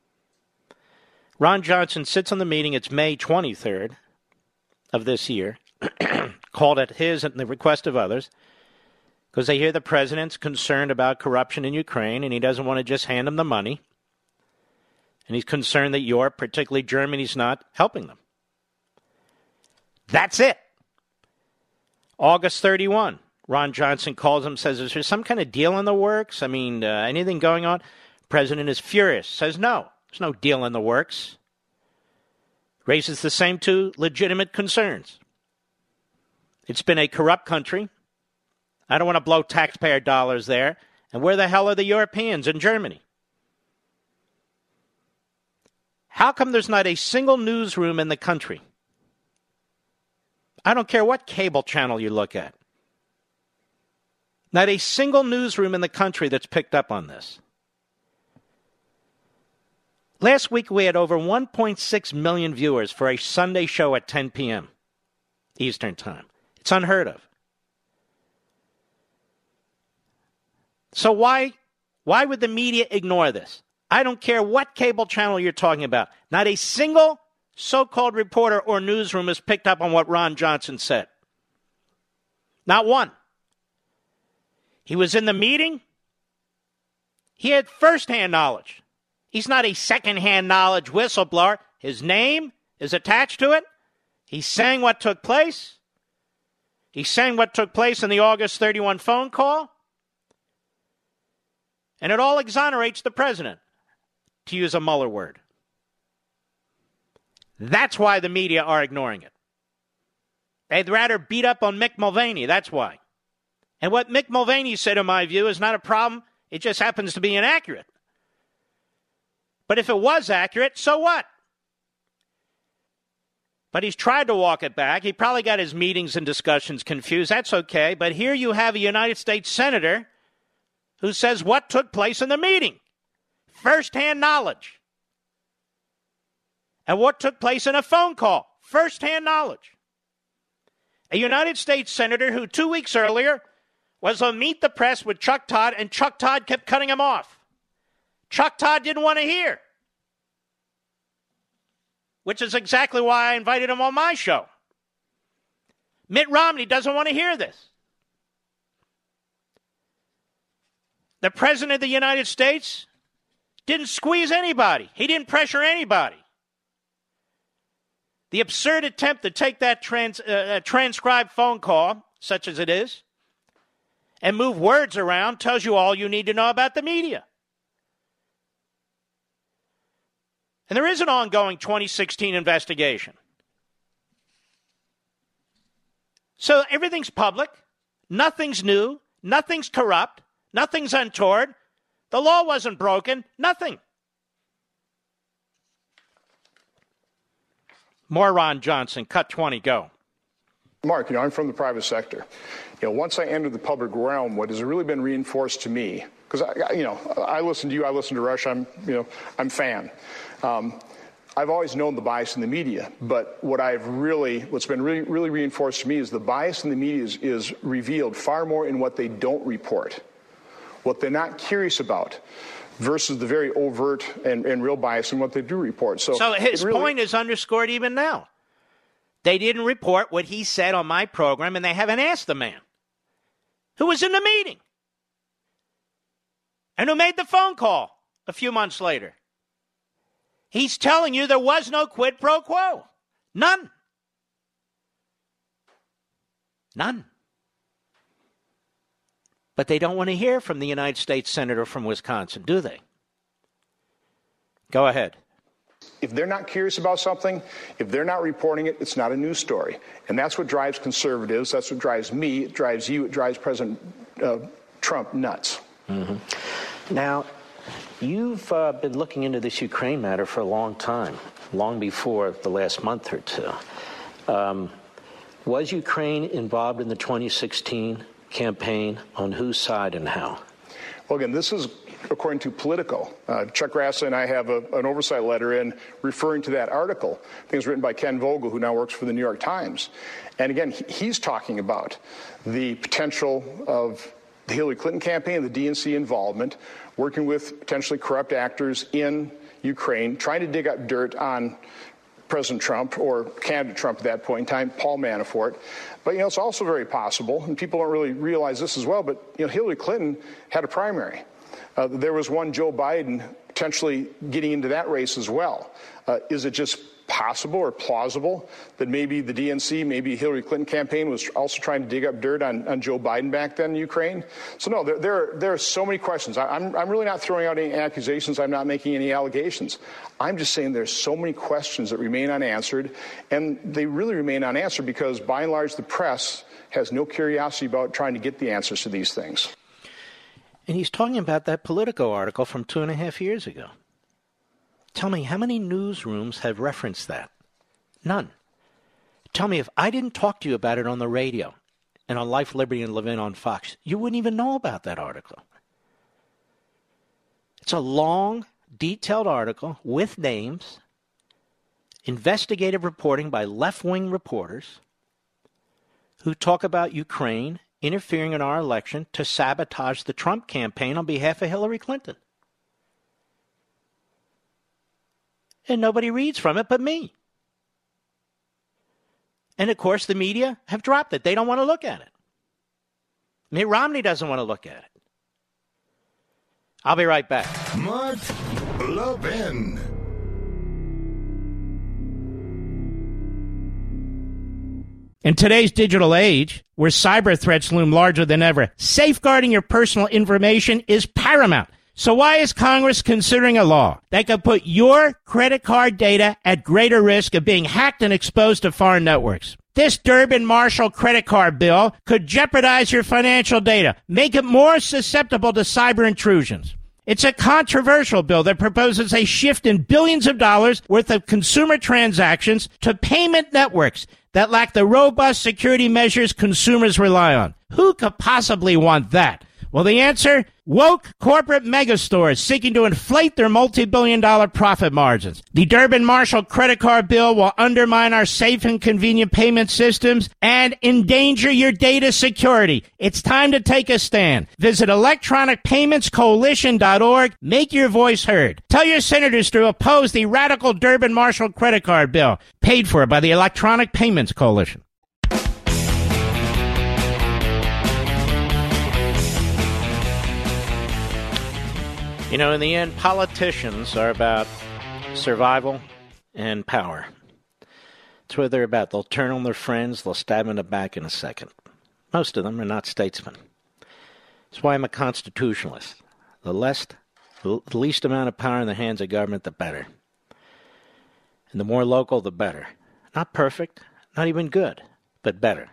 Ron Johnson sits on the meeting. It's May 23rd of this year, called at his and the request of others, because they hear the president's concerned about corruption in Ukraine, and he doesn't want to just hand them the money. And he's concerned that Europe, particularly Germany's not helping them. That's it. August 31. Ron Johnson calls him, says, is there some kind of deal in the works? I mean, anything going on? President is furious, says, no, there's no deal in the works. Raises the same two legitimate concerns. It's been a corrupt country. I don't want to blow taxpayer dollars there. And where the hell are the Europeans in Germany? How come there's not a single newsroom in the country? I don't care what cable channel you look at. Not a single newsroom in the country that's picked up on this. Last week, we had over 1.6 million viewers for a Sunday show at 10 p.m. Eastern Time. It's unheard of. So why would the media ignore this? I don't care what cable channel you're talking about. Not a single so-called reporter or newsroom has picked up on what Ron Johnson said. Not one. He was in the meeting. He had first-hand knowledge. He's not a second-hand knowledge whistleblower. His name is attached to it. He's saying what took place. He's saying what took place in the August 31 phone call. And it all exonerates the president, to use a Mueller word. That's why the media are ignoring it. They'd rather beat up on Mick Mulvaney. That's why. And what Mick Mulvaney said, in my view, is not a problem. It just happens to be inaccurate. But if it was accurate, so what? But he's tried to walk it back. He probably got his meetings and discussions confused. That's okay. But here you have a United States senator who says what took place in the meeting. First-hand knowledge. And what took place in a phone call. First-hand knowledge. A United States senator who 2 weeks earlier was on Meet the Press with Chuck Todd, and Chuck Todd kept cutting him off. Chuck Todd didn't want to hear. Which is exactly why I invited him on my show. Mitt Romney doesn't want to hear this. The President of the United States didn't squeeze anybody. He didn't pressure anybody. The absurd attempt to take that transcribed phone call, such as it is, and move words around tells you all you need to know about the media. And there is an ongoing 2016 investigation. So everything's public, nothing's new, nothing's corrupt, nothing's untoward. The law wasn't broken, nothing. More Ron Johnson, cut 20, go. Mark, I'm from the private sector. Once I entered the public realm, what has really been reinforced to me, because I listen to you, I listen to Rush, I'm a fan. I've always known the bias in the media, but what's been really reinforced to me is the bias in the media is revealed far more in what they don't report, what they're not curious about, versus the very overt and real bias in what they do report. So his point is underscored even now. They didn't report what he said on my program, and they haven't asked the man who was in the meeting and who made the phone call a few months later. He's telling you there was no quid pro quo. None. None. But they don't want to hear from the United States Senator from Wisconsin, do they? Go ahead. If they're not curious about something, if they're not reporting it, it's not a news story. And that's what drives conservatives. That's what drives me. It drives you. It drives President Trump nuts. Mm-hmm. Now, you've been looking into this Ukraine matter for a long time, long before the last month or two. Was Ukraine involved in the 2016 campaign? On whose side and how? Well, again, this is according to Politico. Chuck Grassa and I have an oversight letter in referring to that article. I think it was written by Ken Vogel, who now works for the New York Times. And again, he's talking about the potential of the Hillary Clinton campaign, the DNC involvement, working with potentially corrupt actors in Ukraine, trying to dig up dirt on President Trump, or candidate Trump at that point in time, Paul Manafort. But, it's also very possible, and people don't really realize this as well, but, Hillary Clinton had a primary. There was one Joe Biden potentially getting into that race as well. Is it just possible or plausible that maybe the DNC, maybe Hillary Clinton campaign was also trying to dig up dirt on Joe Biden back then in Ukraine? So no, there are so many questions. I'm really not throwing out any accusations. I'm not making any allegations. I'm just saying there's so many questions that remain unanswered, and they really remain unanswered because by and large the press has no curiosity about trying to get the answers to these things. And he's talking about that Politico article from 2.5 years ago. Tell me, how many newsrooms have referenced that? None. Tell me, if I didn't talk to you about it on the radio and on Life, Liberty, and Levin on Fox, you wouldn't even know about that article. It's a long, detailed article with names, investigative reporting by left-wing reporters who talk about Ukraine interfering in our election to sabotage the Trump campaign on behalf of Hillary Clinton. And nobody reads from it but me. And, of course, the media have dropped it. They don't want to look at it. Mitt Romney doesn't want to look at it. I'll be right back. Mark Levin. In today's digital age, where cyber threats loom larger than ever, safeguarding your personal information is paramount. So why is Congress considering a law that could put your credit card data at greater risk of being hacked and exposed to foreign networks? This Durbin-Marshall credit card bill could jeopardize your financial data, make it more susceptible to cyber intrusions. It's a controversial bill that proposes a shift in billions of dollars worth of consumer transactions to payment networks that lack the robust security measures consumers rely on. Who could possibly want that? Well, the answer? Woke corporate megastores seeking to inflate their multi-billion-dollar profit margins. The Durbin-Marshall credit card bill will undermine our safe and convenient payment systems and endanger your data security. It's time to take a stand. Visit electronicpaymentscoalition.org. Make your voice heard. Tell your senators to oppose the radical Durbin-Marshall credit card bill, paid for by the Electronic Payments Coalition. In the end, politicians are about survival and power. That's what they're about. They'll turn on their friends. They'll stab them in the back in a second. Most of them are not statesmen. That's why I'm a constitutionalist. The least amount of power in the hands of government, the better. And the more local, the better. Not perfect, not even good, but better.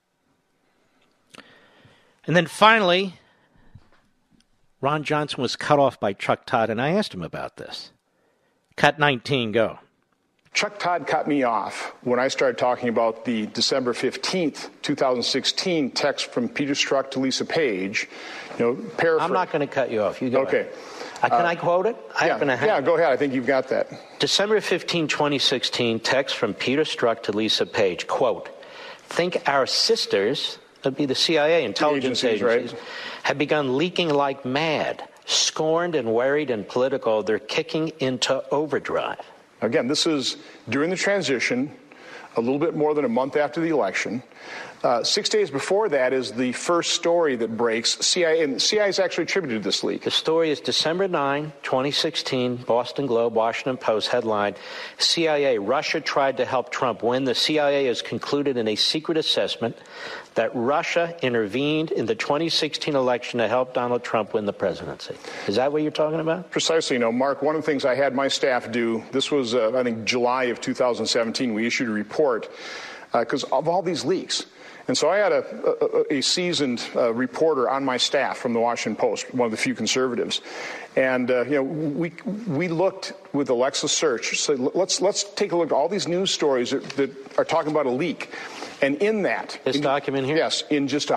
And then finally, Ron Johnson was cut off by Chuck Todd, and I asked him about this. Cut 19, go. Chuck Todd cut me off when I started talking about the December 15th, 2016 text from Peter Strzok to Lisa Page. Paraphrase. I'm not going to cut you off. You go Okay. Can I quote it? Yeah, go ahead. I think you've got that. December 15, 2016, text from Peter Strzok to Lisa Page, quote, think our sisters, that'd be the CIA, intelligence agencies, right, have begun leaking like mad. Scorned and worried and political, they're kicking into overdrive. Again, this is during the transition, a little bit more than a month after the election. 6 days before that is the first story that breaks. CIA, and CIA is actually attributed to this leak. The story is December 9, 2016, Boston Globe, Washington Post headline, CIA, Russia tried to help Trump win. The CIA has concluded in a secret assessment that Russia intervened in the 2016 election to help Donald Trump win the presidency. Is that what you're talking about? Precisely. Mark, one of the things I had my staff do, this was, I think, July of 2017, we issued a report because of all these leaks. And so I had a seasoned reporter on my staff from the Washington Post, one of the few conservatives. And, we looked with Alexa Search, so let's take a look at all these news stories that are talking about a leak. And in that... This document here? Yes. In just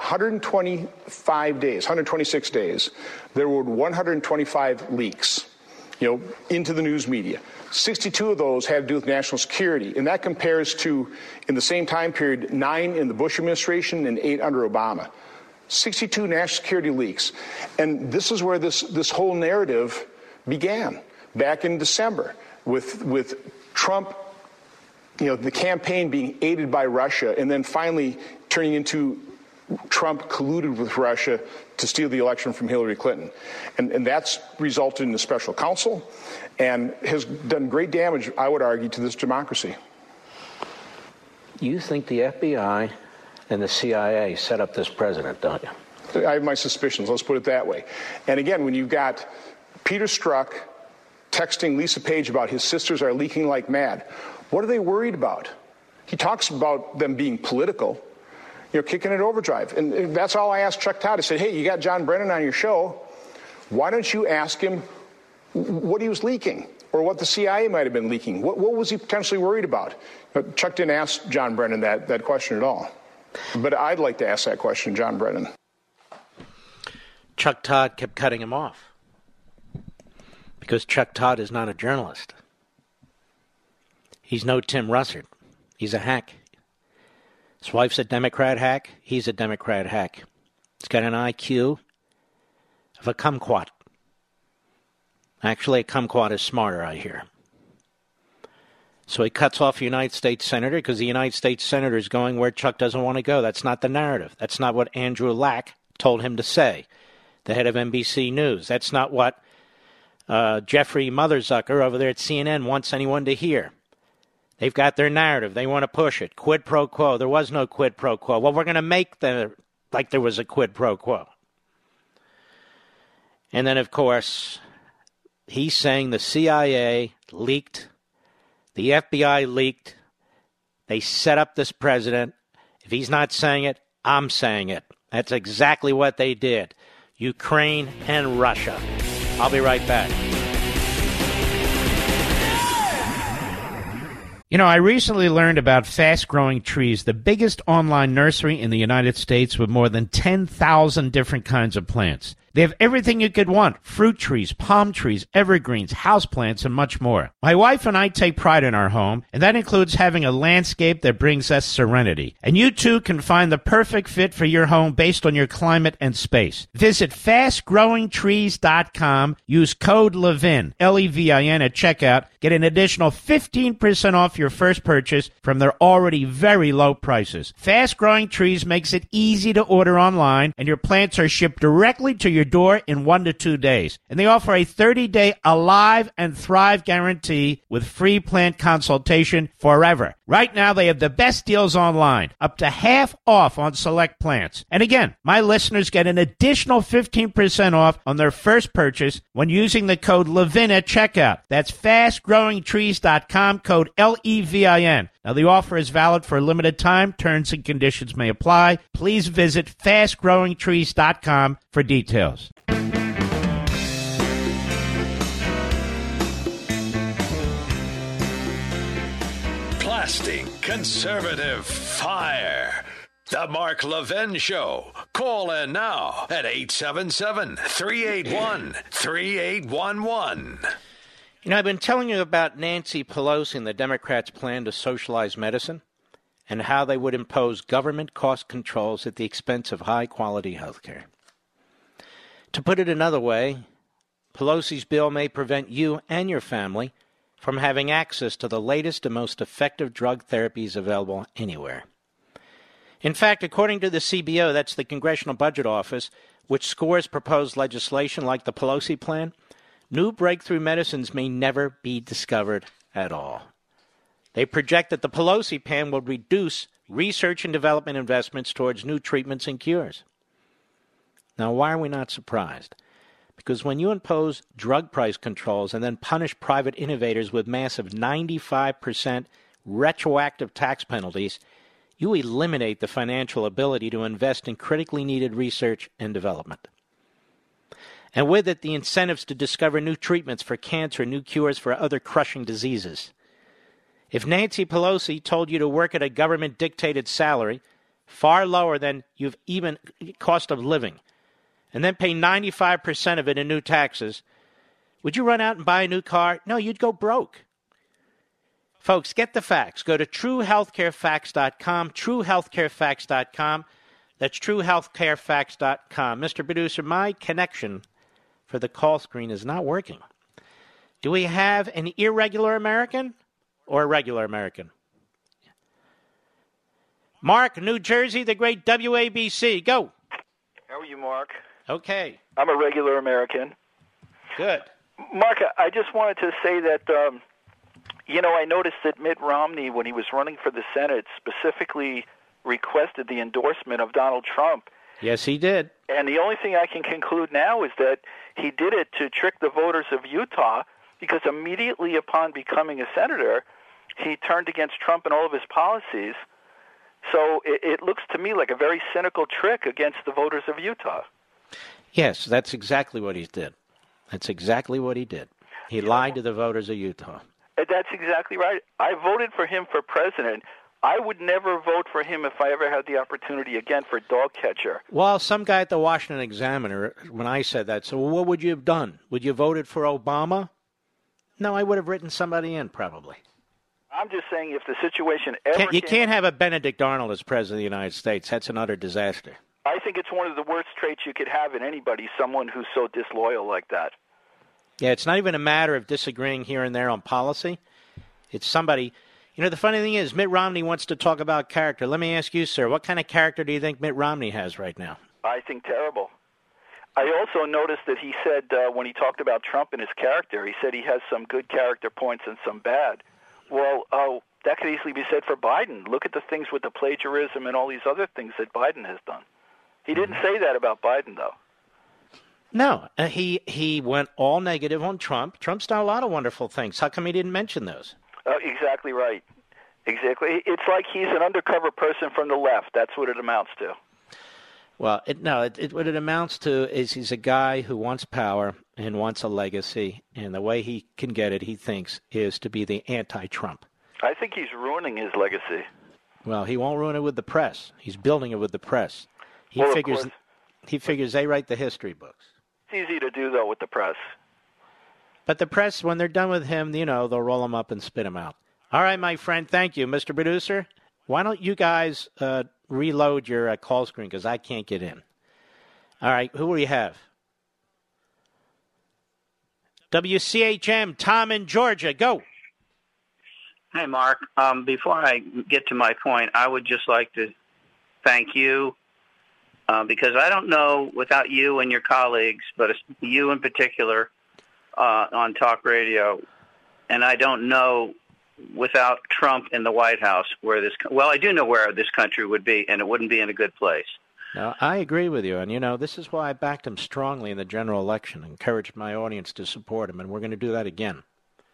126 days, there were 125 leaks, into the news media. 62 of those had to do with national security. And that compares to, in the same time period, 9 in the Bush administration and 8 under Obama. 62 national security leaks. And this is where this whole narrative began, back in December, with Trump, the campaign being aided by Russia, and then finally turning into Trump colluded with Russia to steal the election from Hillary Clinton. And that's resulted in a special counsel and has done great damage, I would argue, to this democracy. You think the FBI and the CIA set up this president, don't you? I have my suspicions, let's put it that way. And again, when you've got Peter Strzok texting Lisa Page about his sisters are leaking like mad, what are they worried about? He talks about them being political, kicking it overdrive. And that's all I asked Chuck Todd. I said, hey, you got John Brennan on your show. Why don't you ask him what he was leaking or what the CIA might have been leaking? What was he potentially worried about? But Chuck didn't ask John Brennan that question at all. But I'd like to ask that question, John Brennan. Chuck Todd kept cutting him off because Chuck Todd is not a journalist. He's no Tim Russert. He's a hack. His wife's a Democrat hack. He's a Democrat hack. He's got an IQ of a kumquat. Actually, a kumquat is smarter, I hear. So he cuts off a United States Senator because the United States Senator is going where Chuck doesn't want to go. That's not the narrative. That's not what Andrew Lack told him to say, the head of NBC News. That's not what Jeffrey Motherzucker over there at CNN wants anyone to hear. They've got their narrative. They want to push it. Quid pro quo. There was no quid pro quo. Well, we're going to make like there was a quid pro quo. And then, of course, he's saying the CIA leaked, the FBI leaked, they set up this president. If he's not saying it, I'm saying it. That's exactly what they did. Ukraine and Russia. I'll be right back. I recently learned about Fast Growing Trees, the biggest online nursery in the United States with more than 10,000 different kinds of plants. They have everything you could want: fruit trees, palm trees, evergreens, houseplants, and much more. My wife and I take pride in our home, and that includes having a landscape that brings us serenity. And you too can find the perfect fit for your home based on your climate and space. Visit fastgrowingtrees.com. Use code LEVIN, L-E-V-I-N, at checkout. Get an additional 15% off your first purchase from their already very low prices. Fast Growing Trees makes it easy to order online, and your plants are shipped directly to your door in 1 to 2 days. And they offer a 30-day Alive and Thrive guarantee with free plant consultation forever. Right now, they have the best deals online, up to half off on select plans. And again, my listeners get an additional 15% off on their first purchase when using the code LEVIN at checkout. That's fastgrowingtrees.com, code LEVIN. Now, the offer is valid for a limited time. Terms and conditions may apply. Please visit fastgrowingtrees.com for details. Blasting conservative fire. The Mark Levin Show. Call in now at 877-381-3811. You know, I've been telling you about Nancy Pelosi and the Democrats' plan to socialize medicine and how they would impose government cost controls at the expense of high-quality health care. To put it another way, Pelosi's bill may prevent you and your family from having access to the latest and most effective drug therapies available anywhere. In fact, according to the CBO, that's the Congressional Budget Office, which scores proposed legislation like the Pelosi plan, new breakthrough medicines may never be discovered at all. They project that the Pelosi plan will reduce research and development investments towards new treatments and cures. Now, why are we not surprised? Because when you impose drug price controls and then punish private innovators with massive 95% retroactive tax penalties, you eliminate the financial ability to invest in critically needed research and development. And with it, the incentives to discover new treatments for cancer, new cures for other crushing diseases. If Nancy Pelosi told you to work at a government-dictated salary, far lower than you've even cost of living, and then pay 95% of it in new taxes, would you run out and buy a new car? No, you'd go broke. Folks, get the facts. Go to truehealthcarefacts.com, truehealthcarefacts.com. That's truehealthcarefacts.com. Mr. Producer, my connection for the call screen is not working. Do we have an irregular American or a regular American? Mark, New Jersey, the great WABC. Go. How are you, Mark? Okay. I'm a regular American. Good. Mark, I just wanted to say that, I noticed that Mitt Romney, when he was running for the Senate, specifically requested the endorsement of Donald Trump. Yes, he did. And the only thing I can conclude now is that he did it to trick the voters of Utah, because immediately upon becoming a senator, he turned against Trump and all of his policies. So it looks to me like a very cynical trick against the voters of Utah. Yes, that's exactly what he did. That's exactly what he did. He lied to the voters of Utah. That's exactly right. I voted for him for president. I would never vote for him if I ever had the opportunity again for dog catcher. Well, some guy at the Washington Examiner, when I said that, said, well, what would you have done? Would you have voted for Obama? No, I would have written somebody in, probably. I'm just saying if the situation ever You can't have a Benedict Arnold as president of the United States. That's an utter disaster. I think it's one of the worst traits you could have in anybody, someone who's so disloyal like that. Yeah, it's not even a matter of disagreeing here and there on policy. It's somebody... the funny thing is, Mitt Romney wants to talk about character. Let me ask you, sir, what kind of character do you think Mitt Romney has right now? I think terrible. I also noticed that he said, when he talked about Trump and his character, he said he has some good character points and some bad. Well, that could easily be said for Biden. Look at the things with the plagiarism and all these other things that Biden has done. He didn't say that about Biden, though. No, he went all negative on Trump. Trump's done a lot of wonderful things. How come he didn't mention those? Exactly right. Exactly. It's like he's an undercover person from the left. That's what it amounts to. Well, what it amounts to is he's a guy who wants power and wants a legacy, and the way he can get it, he thinks, is to be the anti-Trump. I think he's ruining his legacy. Well, he won't ruin it with the press. He's building it with the press. He figures they write the history books. It's easy to do, though, with the press. But the press, when they're done with him, they'll roll him up and spit him out. All right, my friend, thank you. Mr. Producer, why don't you guys reload your call screen, because I can't get in. All right, who will you have? WCHM, Tom in Georgia, go. Hey, Mark. Before I get to my point, I would just like to thank you because I don't know, without you and your colleagues, but you in particular on talk radio, and I don't know without Trump in the White House, I do know where this country would be, and it wouldn't be in a good place. Now, I agree with you, and, this is why I backed him strongly in the general election, encouraged my audience to support him, and we're going to do that again.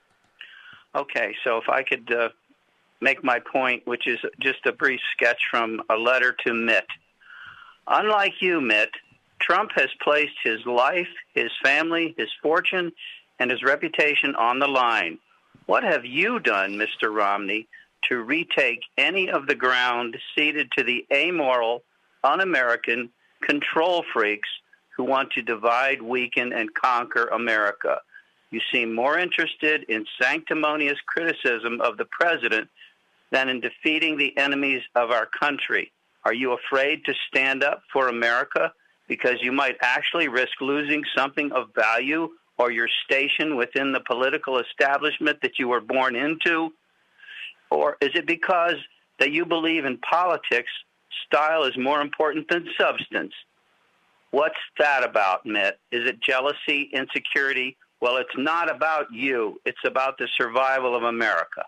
Okay, so if I could make my point, which is just a brief sketch from a letter to Mitt. Unlike you, Mitt, Trump has placed his life, his family, his fortune, and his reputation on the line. What have you done, Mr. Romney, to retake any of the ground ceded to the amoral, un-American control freaks who want to divide, weaken, and conquer America? You seem more interested in sanctimonious criticism of the president than in defeating the enemies of our country. Are you afraid to stand up for America because you might actually risk losing something of value or your station within the political establishment that you were born into? Or is it because that you believe in politics, style is more important than substance? What's that about, Mitt? Is it jealousy, insecurity? Well, it's not about you. It's about the survival of America.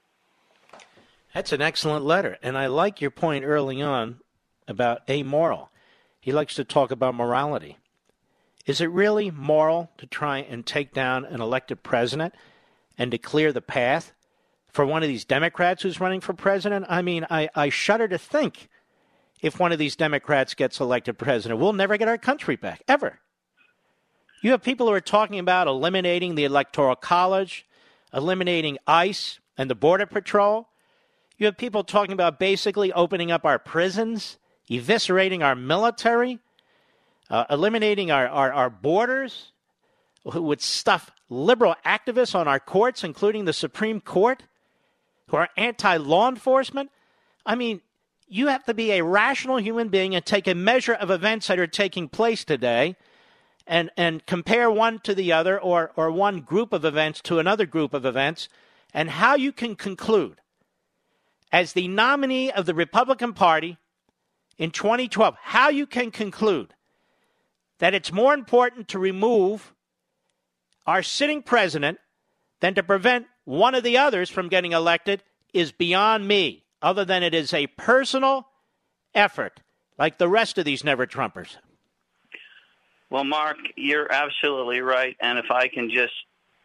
That's an excellent letter, and I like your point early on about amoral. He likes to talk about morality. Is it really moral to try and take down an elected president and to clear the path for one of these Democrats who's running for president? I mean, I shudder to think if one of these Democrats gets elected president, we'll never get our country back, ever. You have people who are talking about eliminating the Electoral College, eliminating ICE and the Border Patrol. You have people talking about basically opening up our prisons, eviscerating our military, eliminating our borders, who would stuff liberal activists on our courts, including the Supreme Court, who are anti-law enforcement. I mean, you have to be a rational human being and take a measure of events that are taking place today and compare one to the other or one group of events to another group of events, and how you can conclude, as the nominee of the Republican Party in 2012, how you can conclude that it's more important to remove our sitting president than to prevent one of the others from getting elected is beyond me, other than it is a personal effort, like the rest of these never-Trumpers. Well, Mark, you're absolutely right, and if I can just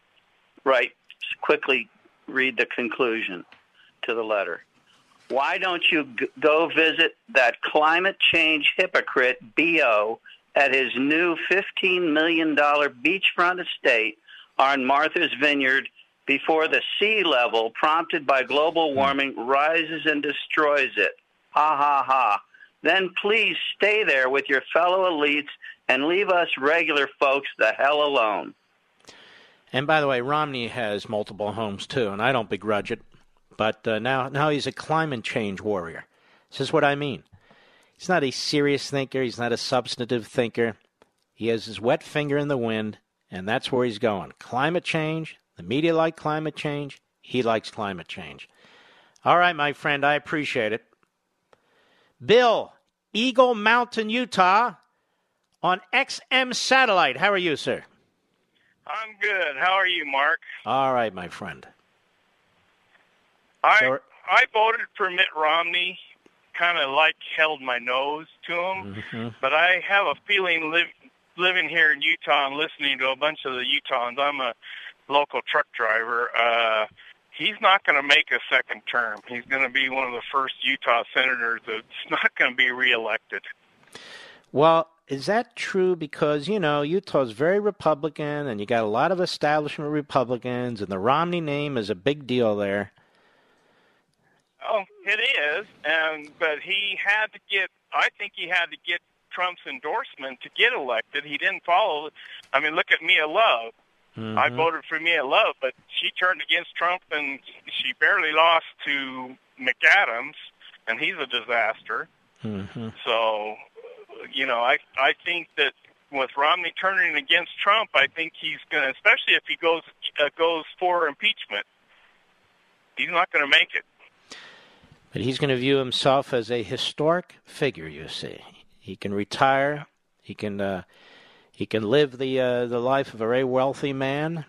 quickly read the conclusion to the letter. Why don't you go visit that climate change hypocrite, B.O., at his new $15 million beachfront estate on Martha's Vineyard before the sea level, prompted by global warming, rises and destroys it? Ha, ha, ha. Then please stay there with your fellow elites and leave us regular folks the hell alone. And by the way, Romney has multiple homes, too, and I don't begrudge it. But now he's a climate change warrior. This is what I mean. He's not a serious thinker. He's not a substantive thinker. He has his wet finger in the wind, and that's where he's going. Climate change. The media like climate change. He likes climate change. All right, my friend, I appreciate it. Bill, Eagle Mountain, Utah, on XM Satellite. How are you, sir? I'm good. How are you, Mark? All right, my friend. I voted for Mitt Romney, kind of held my nose to him, but I have a feeling living here in Utah and listening to a bunch of the Utahns, I'm a local truck driver, he's not going to make a second term. He's going to be one of the first Utah senators that's not going to be reelected. Well, is that true? Because, Utah's very Republican, and you got a lot of establishment Republicans, and the Romney name is a big deal there. Oh, it is, but I think he had to get Trump's endorsement to get elected. He didn't follow. I mean, look at Mia Love. Mm-hmm. I voted for Mia Love, but she turned against Trump, and she barely lost to McAdams, and he's a disaster. Mm-hmm. So, I think that with Romney turning against Trump, I think he's going to, especially if he goes for impeachment, he's not going to make it. But he's going to view himself as a historic figure, you see. He can retire. He can live the life of a very wealthy man,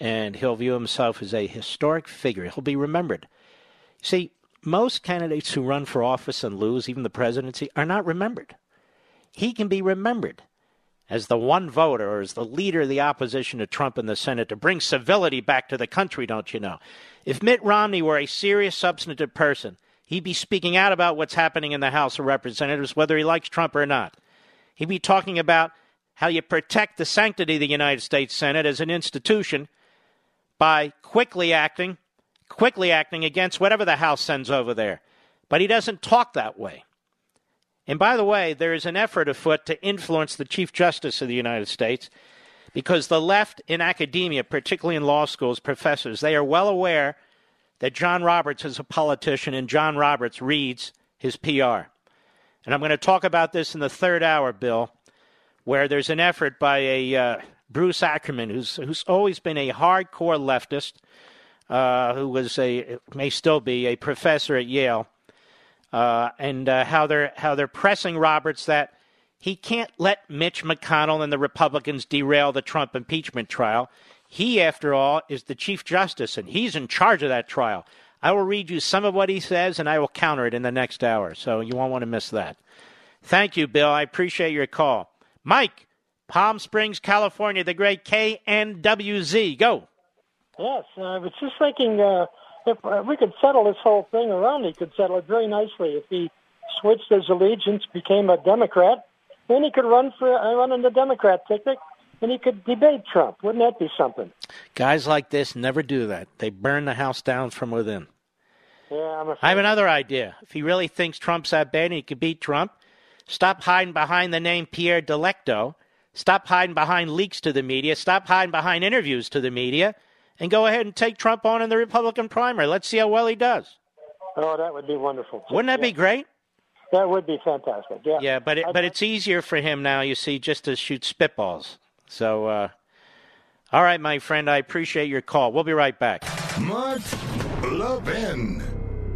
and he'll view himself as a historic figure. He'll be remembered. See, most candidates who run for office and lose, even the presidency, are not remembered. He can be remembered as the one voter or as the leader of the opposition to Trump in the Senate to bring civility back to the country, don't you know? If Mitt Romney were a serious, substantive person, he'd be speaking out about what's happening in the House of Representatives, whether he likes Trump or not. He'd be talking about how you protect the sanctity of the United States Senate as an institution by quickly acting against whatever the House sends over there. But he doesn't talk that way. And by the way, there is an effort afoot to influence the Chief Justice of the United States because the left in academia, particularly in law schools, professors, they are well aware that John Roberts is a politician and John Roberts reads his PR. And I'm going to talk about this in the third hour, Bill, where there's an effort by a Bruce Ackerman, who's always been a hardcore leftist, who may still be a professor at Yale, and how they're pressing Roberts that he can't let Mitch McConnell and the Republicans derail the Trump impeachment trial. He, after all, is the Chief Justice, and he's in charge of that trial. I will read you some of what he says, and I will counter it in the next hour, so you won't want to miss that. Thank you, Bill. I appreciate your call. Mike, Palm Springs, California, the great KNWZ. Go. Yes, I was just thinking if we could settle this whole thing around, he could settle it very nicely. If he switched his allegiance, became a Democrat, then he could run on the Democrat ticket, and he could debate Trump. Wouldn't that be something? Guys like this never do that. They burn the house down from within. Yeah, I have another idea. If he really thinks Trump's that bad and he could beat Trump, stop hiding behind the name Pierre Delecto. Stop hiding behind leaks to the media. Stop hiding behind interviews to the media. And go ahead and take Trump on in the Republican primary. Let's see how well he does. Oh, that would be wonderful. Wouldn't that be great? That would be fantastic, yeah. Yeah, but it's easier for him now, you see, just to shoot spitballs. So, all right, my friend, I appreciate your call. We'll be right back. Mark Levin.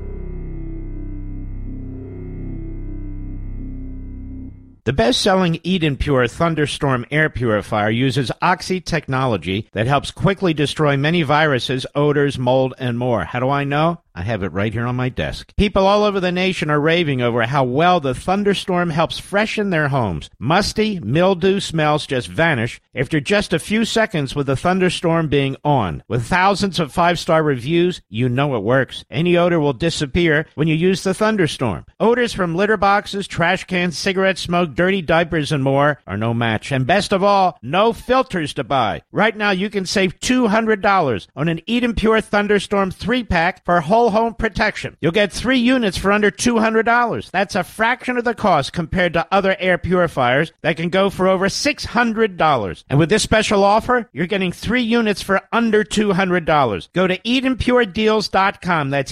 The best-selling Eden Pure Thunderstorm air purifier uses Oxy technology that helps quickly destroy many viruses, odors, mold, and more. How do I know? I have it right here on my desk. People all over the nation are raving over how well the Thunderstorm helps freshen their homes. Musty, mildew smells just vanish after just a few seconds with the Thunderstorm being on. With thousands of 5-star reviews, you know it works. Any odor will disappear when you use the Thunderstorm. Odors from litter boxes, trash cans, cigarette smoke, dirty diapers, and more are no match. And best of all, no filters to buy. Right now, you can save $200 on an Eden Pure Thunderstorm 3-pack for whole home protection. You'll get 3 units for under $200. That's a fraction of the cost compared to other air purifiers that can go for over $600. And with this special offer, you're getting 3 units for under $200. Go to EdenPureDeals.com. That's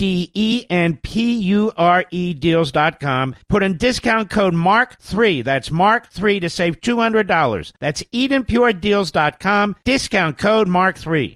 EDENPURE Deals.com. Put in discount code MARK3. That's MARK3 to save $200. That's EdenPureDeals.com. Discount code MARK3.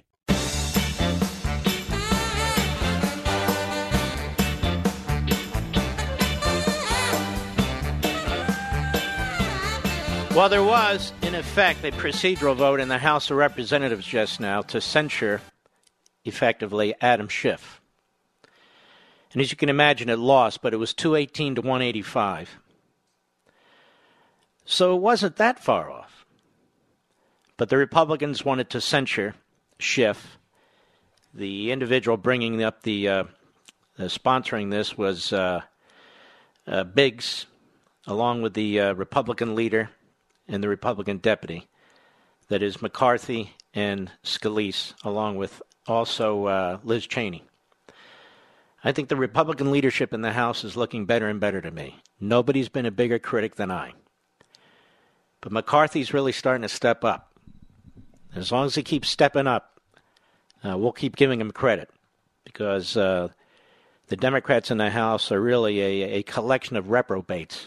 Well, there was, in effect, a procedural vote in the House of Representatives just now to censure, effectively, Adam Schiff. And as you can imagine, it lost, but it was 218 to 185. So it wasn't that far off. But the Republicans wanted to censure Schiff. The individual bringing up the sponsoring this was Biggs, along with the Republican leader and the Republican deputy, that is McCarthy and Scalise, along with also Liz Cheney. I think the Republican leadership in the House is looking better and better to me. Nobody's been a bigger critic than I. But McCarthy's really starting to step up. As long as he keeps stepping up, we'll keep giving him credit, because the Democrats in the House are really a collection of reprobates.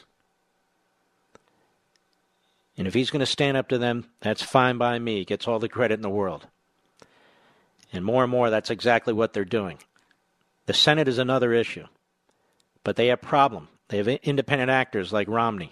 And if he's going to stand up to them, that's fine by me. He gets all the credit in the world. And more, that's exactly what they're doing. The Senate is another issue. But they have a problem. They have independent actors like Romney.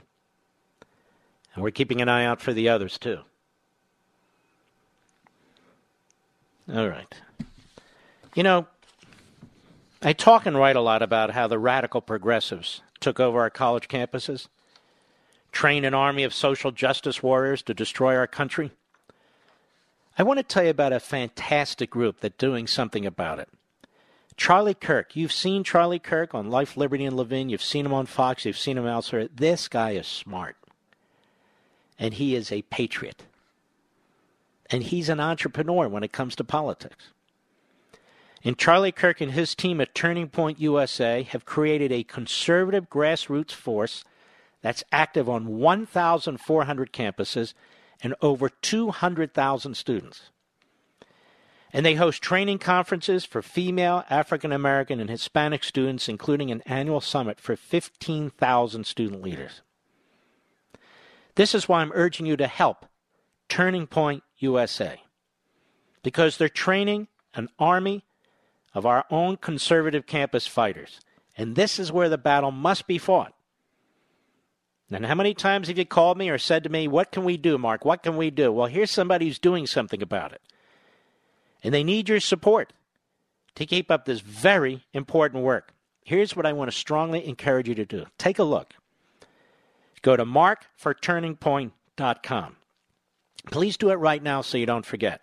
And we're keeping an eye out for the others, too. All right. You know, I talk and write a lot about how the radical progressives took over our college campuses, trained an army of social justice warriors to destroy our country. I want to tell you about a fantastic group that's doing something about it. Charlie Kirk. You've seen Charlie Kirk on Life, Liberty, and Levin. You've seen him on Fox. You've seen him elsewhere. This guy is smart. And he is a patriot. And he's an entrepreneur when it comes to politics. And Charlie Kirk and his team at Turning Point USA have created a conservative grassroots force that's active on 1,400 campuses and over 200,000 students. And they host training conferences for female, African American, and Hispanic students, including an annual summit for 15,000 student leaders. This is why I'm urging you to help Turning Point USA, because they're training an army of our own conservative campus fighters. And this is where the battle must be fought. And how many times have you called me or said to me, what can we do, Mark? What can we do? Well, here's somebody who's doing something about it. And they need your support to keep up this very important work. Here's what I want to strongly encourage you to do. Take a look. Go to markforturningpoint.com. Please do it right now so you don't forget.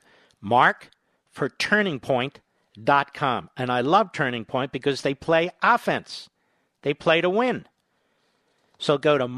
markforturningpoint.com. And I love Turning Point because they play offense. They play to win. So go to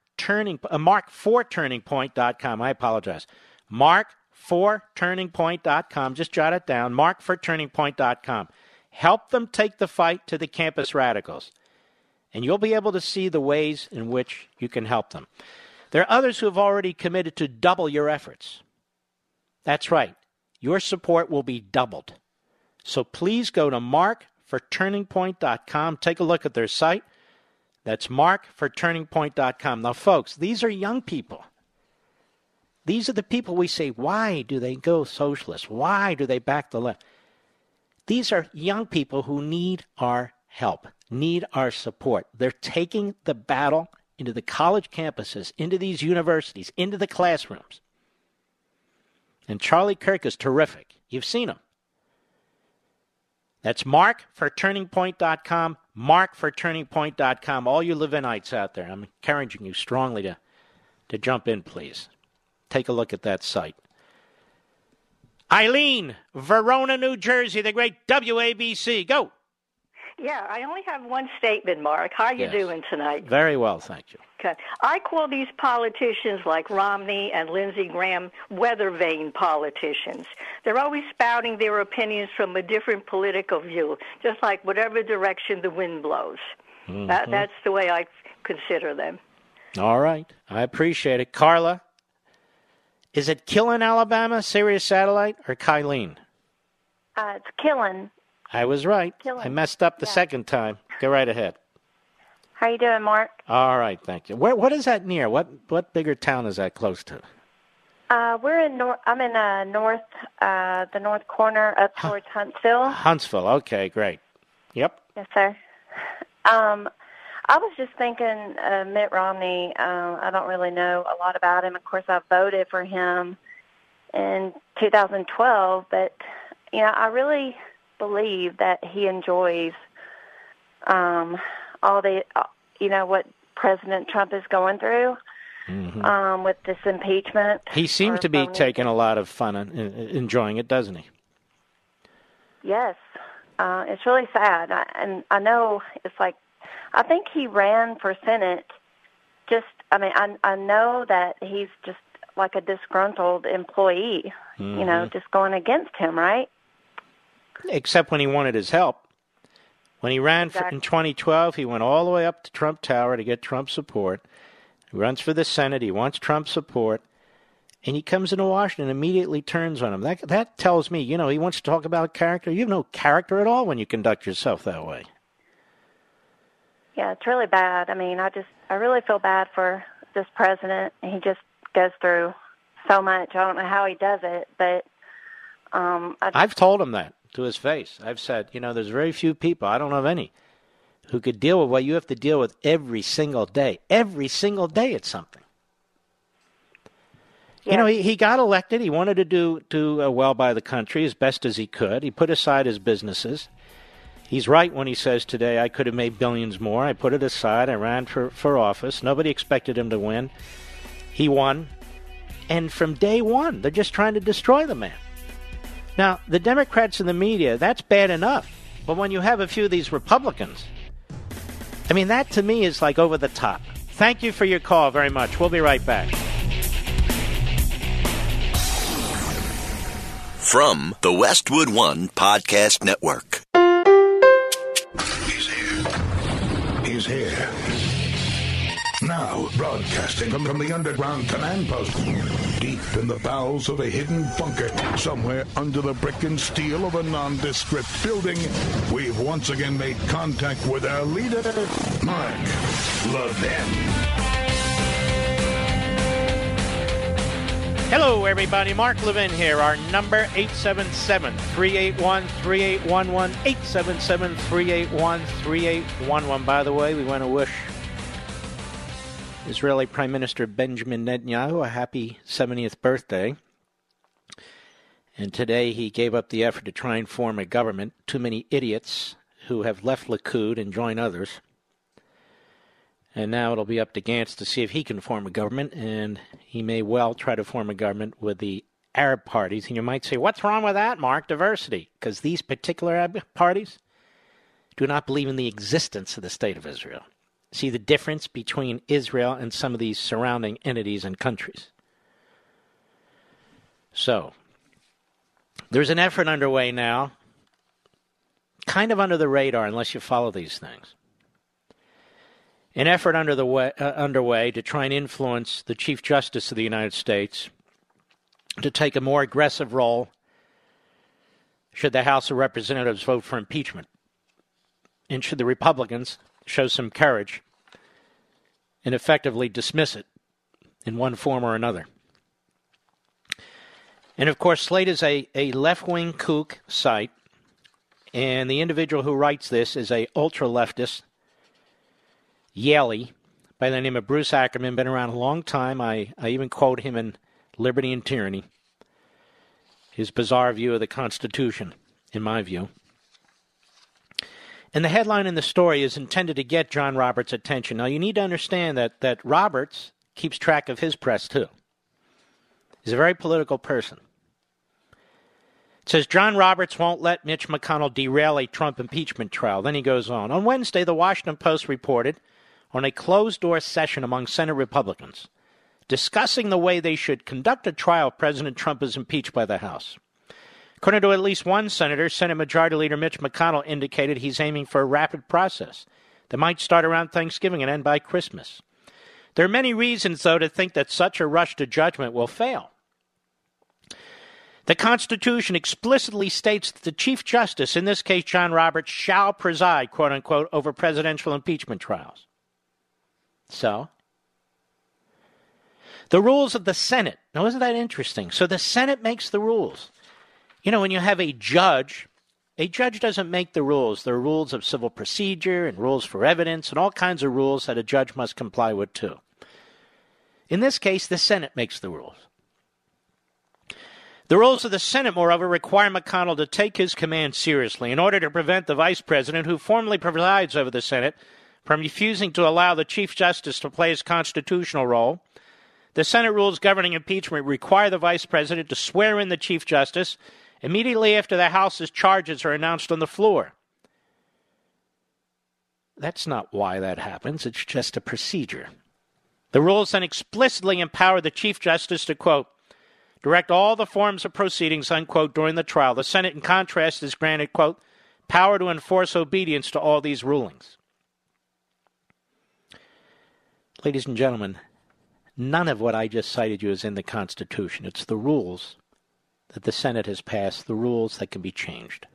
markforturningpoint.com. I apologize. markforturningpoint.com. Just jot it down. markforturningpoint.com. Help them take the fight to the campus radicals. And you'll be able to see the ways in which you can help them. There are others who have already committed to double your efforts. That's right. Your support will be doubled. So please go to markforturningpoint.com. Take a look at their site. That's markforturningpoint.com. Now, folks, these are young people. These are the people we say, why do they go socialist? Why do they back the left? These are young people who need our help, need our support. They're taking the battle into the college campuses, into these universities, into the classrooms. And Charlie Kirk is terrific. You've seen him. That's markforturningpoint.com, markforturningpoint.com. All you Levinites out there, I'm encouraging you strongly to jump in, please. Take a look at that site. Eileen, Verona, New Jersey, the great WABC. Go. Yeah, I only have one statement, Mark. How are you doing tonight? Very well, thank you. Okay. I call these politicians like Romney and Lindsey Graham weather vane politicians. They're always spouting their opinions from a different political view, just like whatever direction the wind blows. Mm-hmm. That's the way I consider them. All right. I appreciate it. Carla, is it Killen, Alabama, Sirius Satellite, or Kylene? It's Killen. I was right. Killen. I messed up the second time. Go right ahead. How you doing, Mark? All right, thank you. What is that near? What bigger town is that close to? We're in I'm in the north corner up towards Huntsville. Huntsville. Okay, great. Yep. Yes, sir. I was just thinking, Mitt Romney. I don't really know a lot about him. Of course, I voted for him in 2012, but I really believe that he enjoys all the, what President Trump is going through with this impeachment. He seems to be taking a lot of fun and enjoying it, doesn't he? Yes. It's really sad. I know it's like, I think he ran for Senate I know that he's just like a disgruntled employee, just going against him, right? Except when he wanted his help. When he ran in 2012, he went all the way up to Trump Tower to get Trump support. He runs for the Senate. He wants Trump support. And he comes into Washington and immediately turns on him. That tells me, he wants to talk about character. You have no character at all when you conduct yourself that way. Yeah, it's really bad. I mean, I really feel bad for this president. He just goes through so much. I don't know how he does it, but I've told him that to his face. I've said, there's very few people, I don't know of any, who could deal with what you have to deal with every single day. Every single day it's something. Yes. You know, he got elected. He wanted to do well by the country as best as he could. He put aside his businesses. He's right when he says today, I could have made billions more. I put it aside. I ran for office. Nobody expected him to win. He won. And from day one, they're just trying to destroy the man. Now, the Democrats and the media, that's bad enough. But when you have a few of these Republicans, I mean, that to me is like over the top. Thank you for your call very much. We'll be right back. From the Westwood One Podcast Network. He's here. Now, broadcasting from the underground command post, deep in the bowels of a hidden bunker, somewhere under the brick and steel of a nondescript building, we've once again made contact with our leader, Mark Levin. Hello, everybody. Mark Levin here. Our number, 877-381-3811, 877-381-3811. By the way, we want to wish Israeli Prime Minister Benjamin Netanyahu a happy 70th birthday. And today he gave up the effort to try and form a government. Too many idiots who have left Likud and joined others. And now it'll be up to Gantz to see if he can form a government, and he may well try to form a government with the Arab parties. And you might say, what's wrong with that, Mark? Diversity. Because these particular Arab parties do not believe in the existence of the State of Israel. See the difference between Israel and some of these surrounding entities and countries. So, there's an effort underway now, kind of under the radar unless you follow these things. An effort underway to try and influence the Chief Justice of the United States to take a more aggressive role should the House of Representatives vote for impeachment, and should the Republicans show some courage and effectively dismiss it in one form or another. And of course, Slate is a left-wing kook site, and the individual who writes this is a ultra-leftist Yaley by the name of Bruce Ackerman, been around a long time. I even quote him in Liberty and Tyranny, his bizarre view of the Constitution, in my view. And the headline in the story is intended to get John Roberts' attention. Now, you need to understand that Roberts keeps track of his press, too. He's a very political person. It says, John Roberts won't let Mitch McConnell derail a Trump impeachment trial. Then he goes on. On Wednesday, the Washington Post reported on a closed-door session among Senate Republicans discussing the way they should conduct a trial if President Trump is impeached by the House. According to at least one senator, Senate Majority Leader Mitch McConnell indicated he's aiming for a rapid process that might start around Thanksgiving and end by Christmas. There are many reasons, though, to think that such a rush to judgment will fail. The Constitution explicitly states that the Chief Justice, in this case John Roberts, shall preside, quote-unquote, over presidential impeachment trials. So, the rules of the Senate. Now, isn't that interesting? So the Senate makes the rules. You know, when you have a judge doesn't make the rules. There are rules of civil procedure and rules for evidence and all kinds of rules that a judge must comply with, too. In this case, the Senate makes the rules. The rules of the Senate, moreover, require McConnell to take his command seriously in order to prevent the vice president, who formally presides over the Senate, from refusing to allow the Chief Justice to play his constitutional role. The Senate rules governing impeachment require the vice president to swear in the Chief Justice immediately after the House's charges are announced on the floor. That's not why that happens. It's just a procedure. The rules then explicitly empower the Chief Justice to, quote, direct all the forms of proceedings, unquote, during the trial. The Senate, in contrast, is granted, quote, power to enforce obedience to all these rulings. Ladies and gentlemen, none of what I just cited you is in the Constitution. It's the rules that the Senate has passed, the rules that can be changed.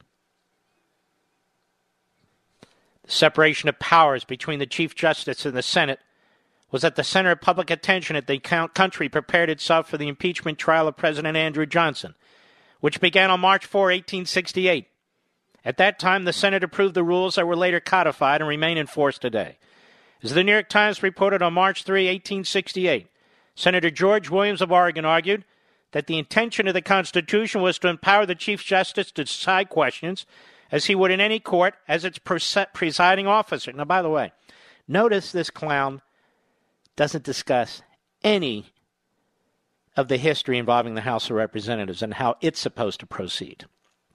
The separation of powers between the Chief Justice and the Senate was at the center of public attention as the country prepared itself for the impeachment trial of President Andrew Johnson, which began on March 4, 1868. At that time, the Senate approved the rules that were later codified and remain in force today. As the New York Times reported on March 3, 1868, Senator George Williams of Oregon argued that the intention of the Constitution was to empower the Chief Justice to decide questions as he would in any court as its presiding officer. Now, by the way, notice this clown doesn't discuss any of the history involving the House of Representatives and how it's supposed to proceed.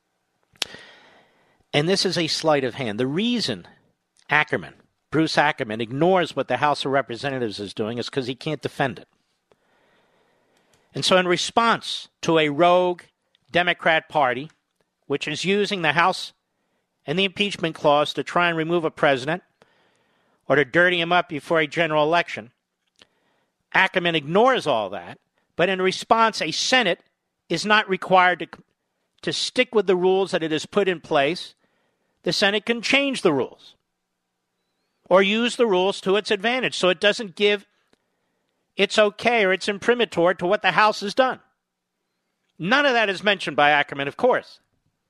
And this is a sleight of hand. The reason Bruce Ackerman, ignores what the House of Representatives is doing is because he can't defend it. And so in response to a rogue Democrat Party, which is using the House and the impeachment clause to try and remove a president or to dirty him up before a general election, Ackerman ignores all that. But in response, a Senate is not required to stick with the rules that it has put in place. The Senate can change the rules or use the rules to its advantage so it doesn't give its okay or its imprimatur to what the House has done. None of that is mentioned by Ackerman, of course.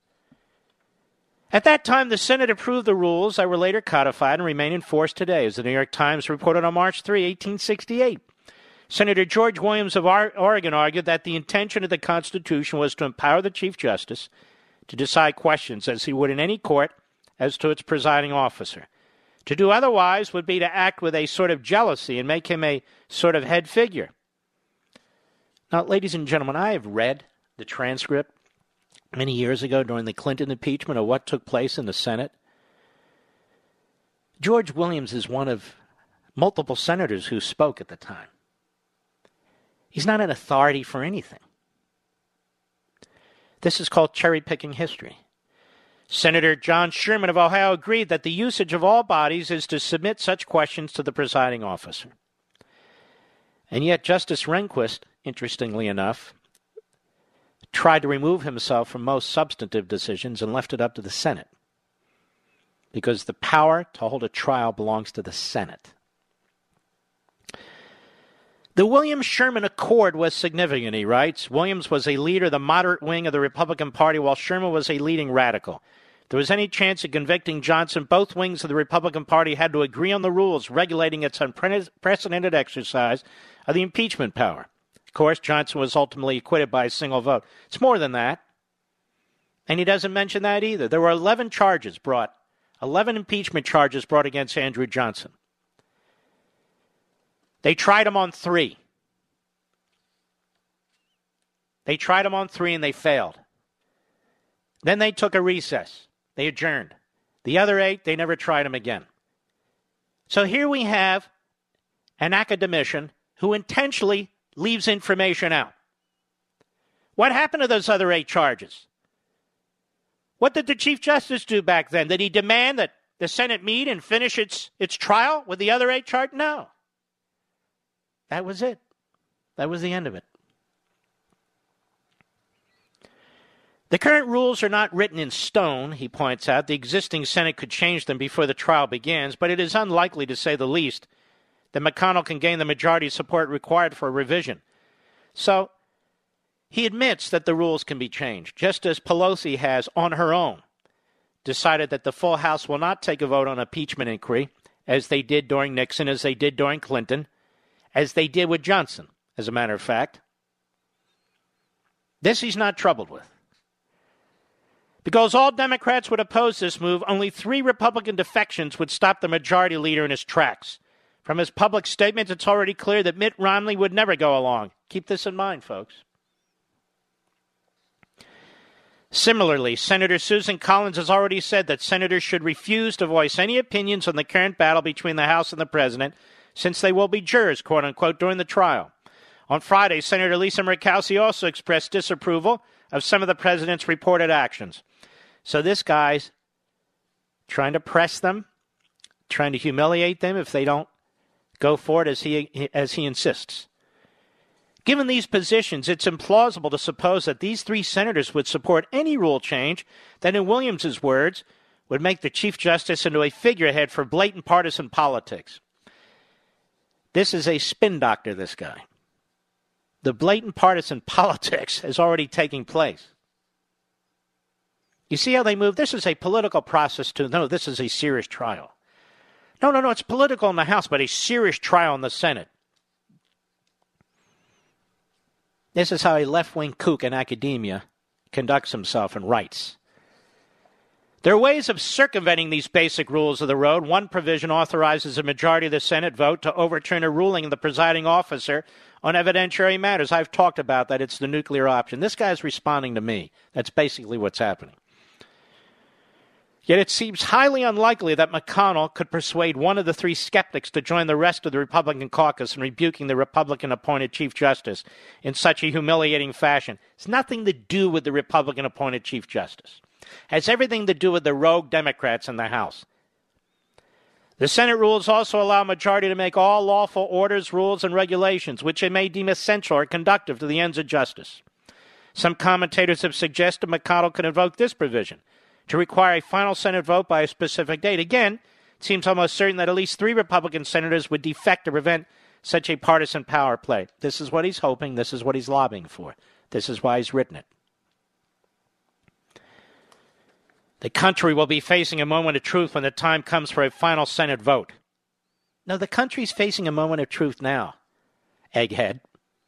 At that time, the Senate approved the rules that were later codified and remain in force today, as the New York Times reported on March 3, 1868. Senator George Williams of Oregon argued that the intention of the Constitution was to empower the Chief Justice to decide questions as he would in any court as to its presiding officer. To do otherwise would be to act with a sort of jealousy and make him a sort of head figure. Now, ladies and gentlemen, I have read the transcript many years ago during the Clinton impeachment of what took place in the Senate. George Williams is one of multiple senators who spoke at the time. He's not an authority for anything. This is called cherry-picking history. Senator John Sherman of Ohio agreed that the usage of all bodies is to submit such questions to the presiding officer. And yet Justice Rehnquist, interestingly enough, tried to remove himself from most substantive decisions and left it up to the Senate, because the power to hold a trial belongs to the Senate. The Williams-Sherman Accord was significant, he writes. Williams was a leader of the moderate wing of the Republican Party, while Sherman was a leading radical. If there was any chance of convicting Johnson, both wings of the Republican Party had to agree on the rules regulating its unprecedented exercise of the impeachment power. Of course, Johnson was ultimately acquitted by a single vote. It's more than that. And he doesn't mention that either. There were 11 impeachment charges brought against Andrew Johnson. They tried him on 3. And they failed. Then they took a recess. They adjourned. The other 8, they never tried him again. So here we have an academician who intentionally leaves information out. What happened to those other 8 charges? What did the Chief Justice do back then? Did he demand that the Senate meet and finish its trial with the other 8 charges? No. That was it. That was the end of it. The current rules are not written in stone, he points out. The existing Senate could change them before the trial begins, but it is unlikely, to say the least, that McConnell can gain the majority support required for a revision. So he admits that the rules can be changed, just as Pelosi has, on her own, decided that the full House will not take a vote on impeachment inquiry, as they did during Nixon, as they did during Clinton, as they did with Johnson, as a matter of fact. This he's not troubled with. Because all Democrats would oppose this move, only 3 Republican defections would stop the majority leader in his tracks. From his public statements, it's already clear that Mitt Romney would never go along. Keep this in mind, folks. Similarly, Senator Susan Collins has already said that senators should refuse to voice any opinions on the current battle between the House and the President, since they will be jurors, quote-unquote, during the trial. On Friday, Senator Lisa Murkowski also expressed disapproval of some of the president's reported actions. So this guy's trying to press them, trying to humiliate them if they don't go for it as he insists. Given these positions, it's implausible to suppose that these 3 senators would support any rule change that, in Williams's words, would make the Chief Justice into a figurehead for blatant partisan politics. This is a spin doctor, this guy. The blatant partisan politics is already taking place. You see how they move? This is a political process too. No, this is a serious trial. No, it's political in the House, but a serious trial in the Senate. This is how a left-wing kook in academia conducts himself and writes. There are ways of circumventing these basic rules of the road. One provision authorizes a majority of the Senate vote to overturn a ruling of the presiding officer on evidentiary matters. I've talked about that. It's the nuclear option. This guy's responding to me. That's basically what's happening. Yet it seems highly unlikely that McConnell could persuade one of the three skeptics to join the rest of the Republican caucus in rebuking the Republican-appointed Chief Justice in such a humiliating fashion. It's nothing to do with the Republican-appointed Chief Justice. It has everything to do with the rogue Democrats in the House. The Senate rules also allow a majority to make all lawful orders, rules, and regulations, which they may deem essential or conductive to the ends of justice. Some commentators have suggested McConnell could invoke this provision to require a final Senate vote by a specific date. Again, it seems almost certain that at least 3 Republican senators would defect to prevent such a partisan power play. This is what he's hoping. This is what he's lobbying for. This is why he's written it. The country will be facing a moment of truth when the time comes for a final Senate vote. No, the country's facing a moment of truth now, egghead.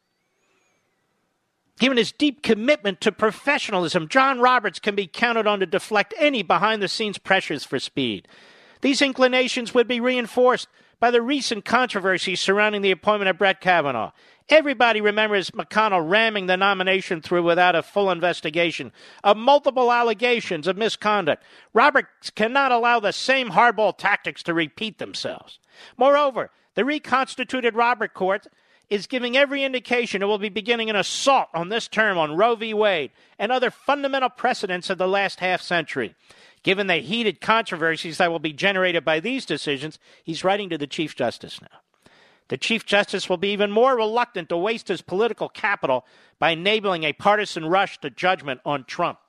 Given his deep commitment to professionalism, John Roberts can be counted on to deflect any behind-the-scenes pressures for speed. These inclinations would be reinforced by the recent controversy surrounding the appointment of Brett Kavanaugh. Everybody remembers McConnell ramming the nomination through without a full investigation of multiple allegations of misconduct. Roberts cannot allow the same hardball tactics to repeat themselves. Moreover, the reconstituted Robert Court is giving every indication it will be beginning an assault on this term on Roe v. Wade and other fundamental precedents of the last half-century. Given the heated controversies that will be generated by these decisions, he's writing to the Chief Justice now. The Chief Justice will be even more reluctant to waste his political capital by enabling a partisan rush to judgment on Trump.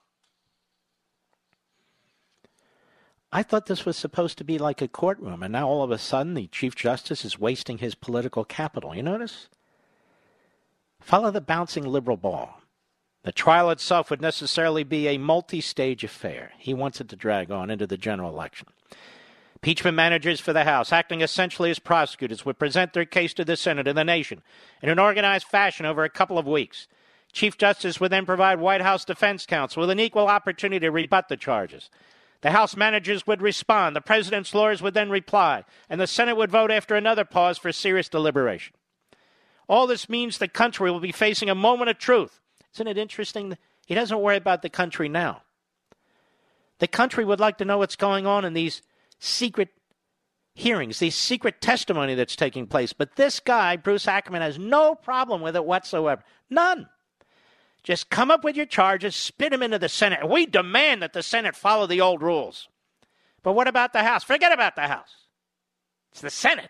I thought this was supposed to be like a courtroom, and now all of a sudden the Chief Justice is wasting his political capital. You notice? Follow the bouncing liberal ball. The trial itself would necessarily be a multi-stage affair. He wants it to drag on into the general election. Impeachment managers for the House, acting essentially as prosecutors, would present their case to the Senate and the nation in an organized fashion over a couple of weeks. Chief Justice would then provide White House defense counsel with an equal opportunity to rebut the charges. The House managers would respond, the president's lawyers would then reply, and the Senate would vote after another pause for serious deliberation. All this means the country will be facing a moment of truth. Isn't it interesting? He doesn't worry about the country now. The country would like to know what's going on in these secret hearings, these secret testimony that's taking place. But this guy, Bruce Ackerman, has no problem with it whatsoever. None. Just come up with your charges, spit them into the Senate. And we demand that the Senate follow the old rules. But what about the House? Forget about the House. It's the Senate.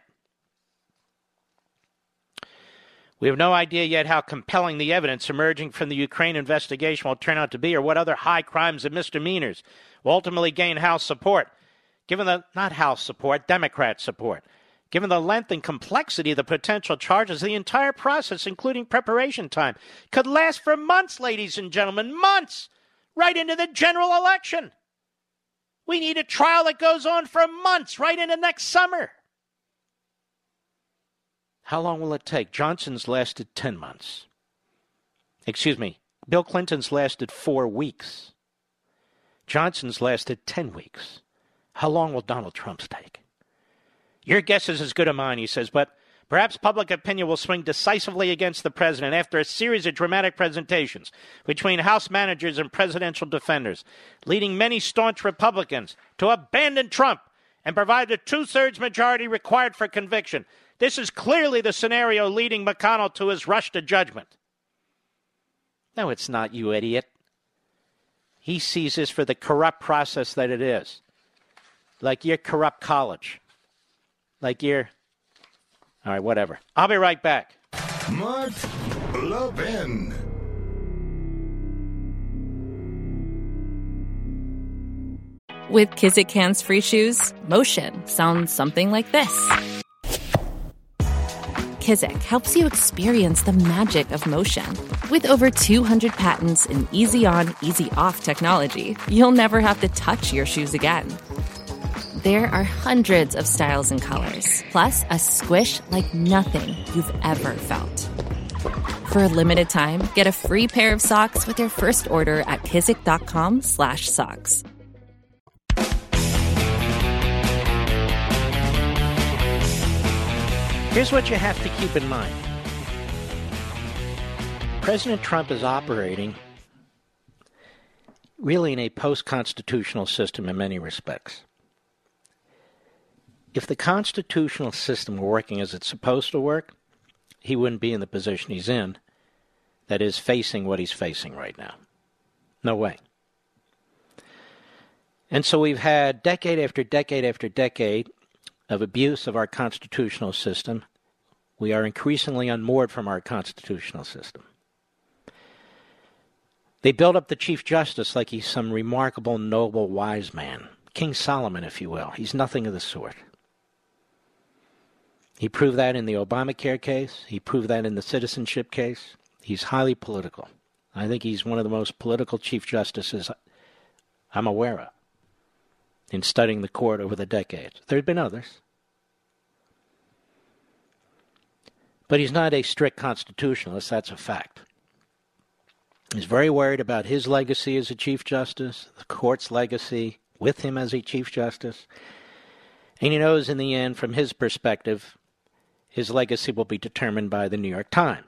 We have no idea yet how compelling the evidence emerging from the Ukraine investigation will turn out to be, or what other high crimes and misdemeanors will ultimately gain House support. Democrat support. Given the length and complexity of the potential charges, the entire process, including preparation time, could last for months, ladies and gentlemen, months, right into the general election. We need a trial that goes on for months, right into next summer. How long will it take? Johnson's lasted 10 months. Bill Clinton's lasted 4 weeks. Johnson's lasted 10 weeks. How long will Donald Trump's take? Your guess is as good as mine, he says, but perhaps public opinion will swing decisively against the president after a series of dramatic presentations between House managers and presidential defenders, leading many staunch Republicans to abandon Trump and provide the 2/3 majority required for conviction. This is clearly the scenario leading McConnell to his rush to judgment. No, it's not, you idiot. He sees this for the corrupt process that it is. Like your corrupt college. Like your... All right, whatever. I'll be right back. Mark Levin. With Kizik hands-free shoes, motion sounds something like this. Kizik helps you experience the magic of motion. With over 200 patents and easy-on, easy-off technology, you'll never have to touch your shoes again. There are hundreds of styles and colors, plus a squish like nothing you've ever felt. For a limited time, get a free pair of socks with your first order at kizik.com/socks. Here's what you have to keep in mind. President Trump is operating really in a post-constitutional system in many respects. If the constitutional system were working as it's supposed to work, he wouldn't be in the position he's in, that is, facing what he's facing right now. No way. And so we've had decade after decade after decade of abuse of our constitutional system. We are increasingly unmoored from our constitutional system. They build up the Chief Justice like he's some remarkable, noble, wise man. King Solomon, if you will. He's nothing of the sort. He proved that in the Obamacare case. He proved that in the citizenship case. He's highly political. I think he's one of the most political Chief Justices I'm aware of in studying the court over the decades. There have been others. But he's not a strict constitutionalist, that's a fact. He's very worried about his legacy as a Chief Justice, the court's legacy with him as a Chief Justice. And he knows in the end, from his perspective, his legacy will be determined by the New York Times.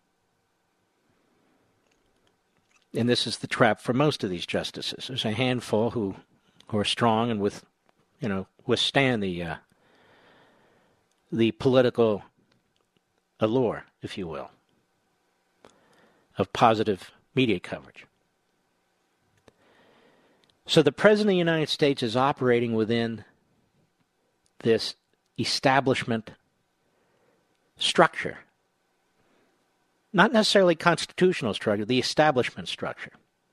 And this is the trap for most of these justices. There's a handful who are strong and withstand the political allure, if you will, of positive media coverage. So the President of the United States is operating within this establishment structure. Not necessarily constitutional structure, the establishment structure.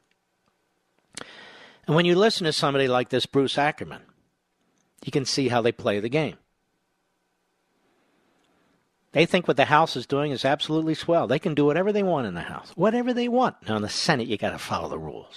And when you listen to somebody like this Bruce Ackerman, you can see how they play the game. They think what the House is doing is absolutely swell. They can do whatever they want in the House. Whatever they want. Now in the Senate, you got to follow the rules.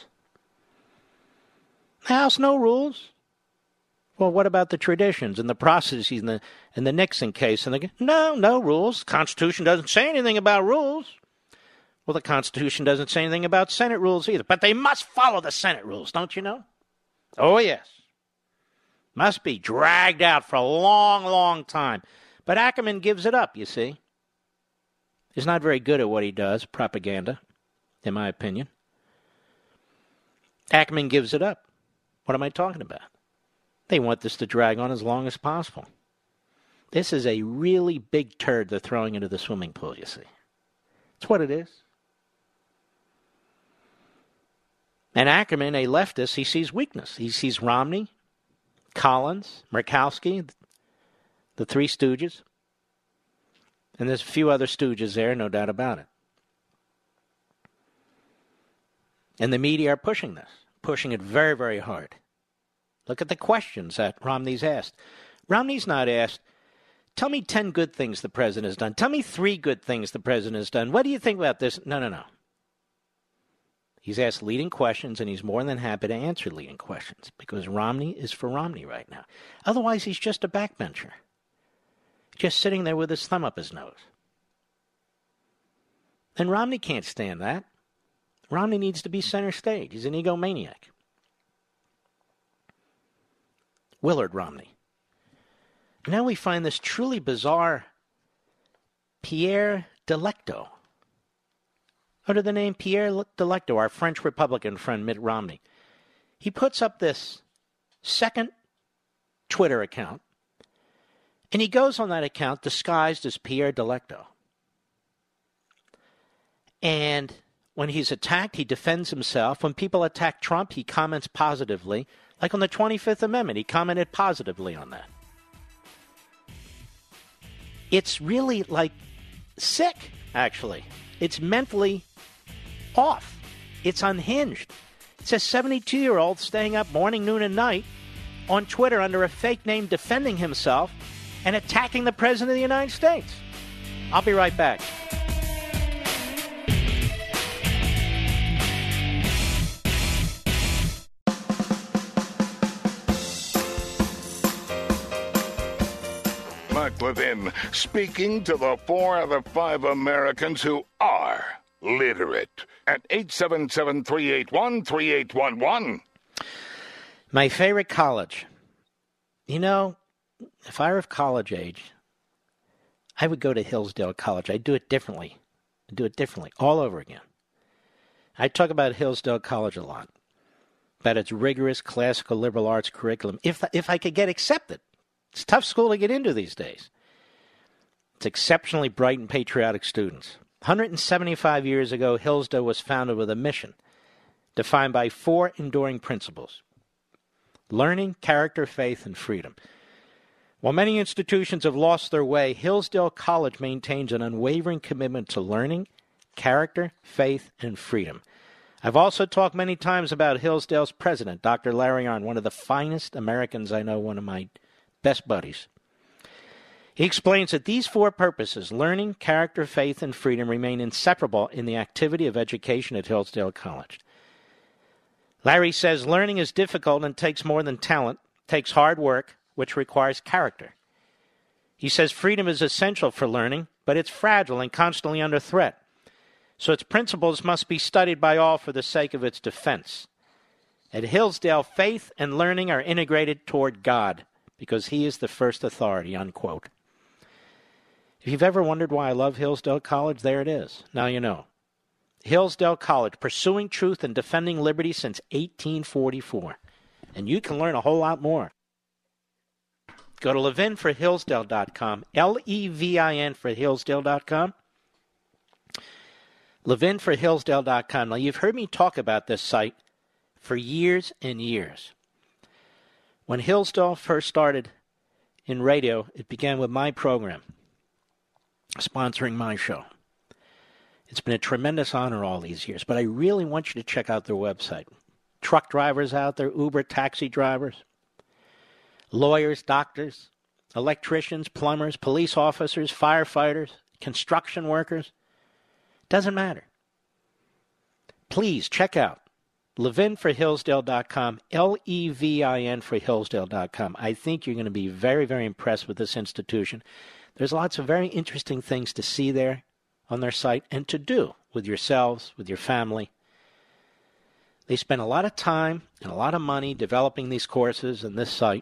The House, no rules. Well, what about the traditions and the processes and the Nixon case? No rules. The Constitution doesn't say anything about rules. Well, the Constitution doesn't say anything about Senate rules either. But they must follow the Senate rules, don't you know? Oh, yes. Must be dragged out for a long, long time. But Ackerman gives it up, you see. He's not very good at what he does, propaganda, in my opinion. Ackerman gives it up. What am I talking about? They want this to drag on as long as possible. This is a really big turd they're throwing into the swimming pool, you see. That's what it is. And Ackerman, a leftist, he sees weakness. He sees Romney, Collins, Murkowski, the Three Stooges. And there's a few other stooges there, no doubt about it. And the media are pushing this, pushing it very, very hard. Look at the questions that Romney's asked. Romney's not asked, tell me 10 good things the president has done. Tell me 3 good things the president has done. What do you think about this? No. He's asked leading questions, and he's more than happy to answer leading questions because Romney is for Romney right now. Otherwise, he's just a backbencher, just sitting there with his thumb up his nose. And Romney can't stand that. Romney needs to be center stage. He's an egomaniac. Willard Romney. Now we find this truly bizarre Pierre Delecto. Under the name Pierre Delecto, our French Republican friend Mitt Romney. He puts up this second Twitter account, and he goes on that account disguised as Pierre Delecto. And when he's attacked, he defends himself. When people attack Trump, he comments positively. Like on the 25th Amendment, he commented positively on that. It's really like sick, actually. It's mentally off. It's unhinged. It's a 72-year-old staying up morning, noon, and night on Twitter under a fake name defending himself and attacking the President of the United States. I'll be right back. My Mark Levin, speaking to the 4 out of 5 Americans who are literate at 877-381-3811. My favorite college. You know, if I were of college age, I would go to Hillsdale College. I'd do it differently. All over again. I talk about Hillsdale College a lot, about its rigorous classical liberal arts curriculum, if I could get accepted. It's a tough school to get into these days. It's exceptionally bright and patriotic students. 175 years ago, Hillsdale was founded with a mission defined by 4 enduring principles: learning, character, faith, and freedom. While many institutions have lost their way, Hillsdale College maintains an unwavering commitment to learning, character, faith, and freedom. I've also talked many times about Hillsdale's president, Dr. Larry Arnn, one of the finest Americans I know, one of my best buddies. He explains that these 4 purposes, learning, character, faith, and freedom, remain inseparable in the activity of education at Hillsdale College. Larry says learning is difficult and takes more than talent, takes hard work, which requires character. He says freedom is essential for learning, but it's fragile and constantly under threat. So its principles must be studied by all for the sake of its defense. At Hillsdale, faith and learning are integrated toward God, because he is the first authority, unquote. If you've ever wondered why I love Hillsdale College, there it is. Now you know. Hillsdale College, pursuing truth and defending liberty since 1844. And you can learn a whole lot more. Go to levinforhillsdale.com, Levin for Hillsdale.com. levinforhillsdale.com. Now, you've heard me talk about this site for years and years. When Hillsdale first started in radio, it began with my program, sponsoring my show. It's been a tremendous honor all these years, but I really want you to check out their website. Truck drivers out there, Uber, taxi drivers, lawyers, doctors, electricians, plumbers, police officers, firefighters, construction workers. Doesn't matter. Please check out levinforhillsdale.com, Levin for Hillsdale.com. I think you're going to be very, very impressed with this institution. There's lots of very interesting things to see there on their site and to do with yourselves, with your family. They spend a lot of time and a lot of money developing these courses and this site.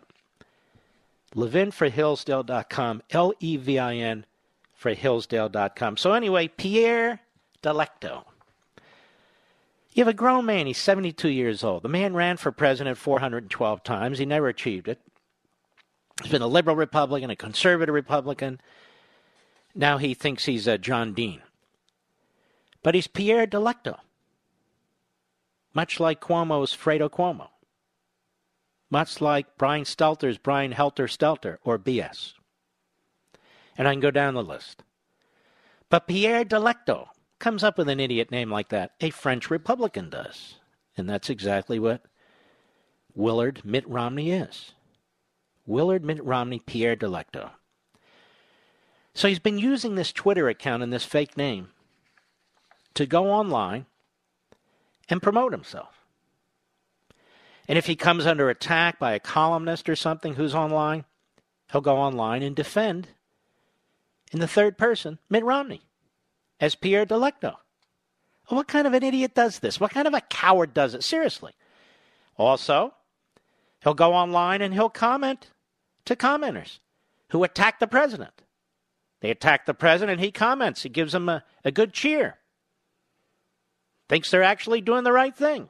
levinforhillsdale.com, Levin for Hillsdale.com. So anyway, Pierre Delecto. You have a grown man. He's 72 years old. The man ran for president 412 times. He never achieved it. He's been a liberal Republican, a conservative Republican. Now he thinks he's John Dean. But he's Pierre Delecto. Much like Cuomo's Fredo Cuomo. Much like Brian Stelter's Brian Helter Stelter, or BS. And I can go down the list. But Pierre Delecto comes up with an idiot name like that. A French Republican does. And that's exactly what Willard Mitt Romney is. Willard Mitt Romney, Pierre Delecto. So he's been using this Twitter account and this fake name to go online and promote himself. And if he comes under attack by a columnist or something who's online, he'll go online and defend, in the third person, Mitt Romney as Pierre Delecto. Well, what kind of an idiot does this? What kind of a coward does it? Seriously. Also, he'll go online and he'll comment to commenters who attack the president. They attack the president, he comments. He gives them a good cheer. Thinks they're actually doing the right thing.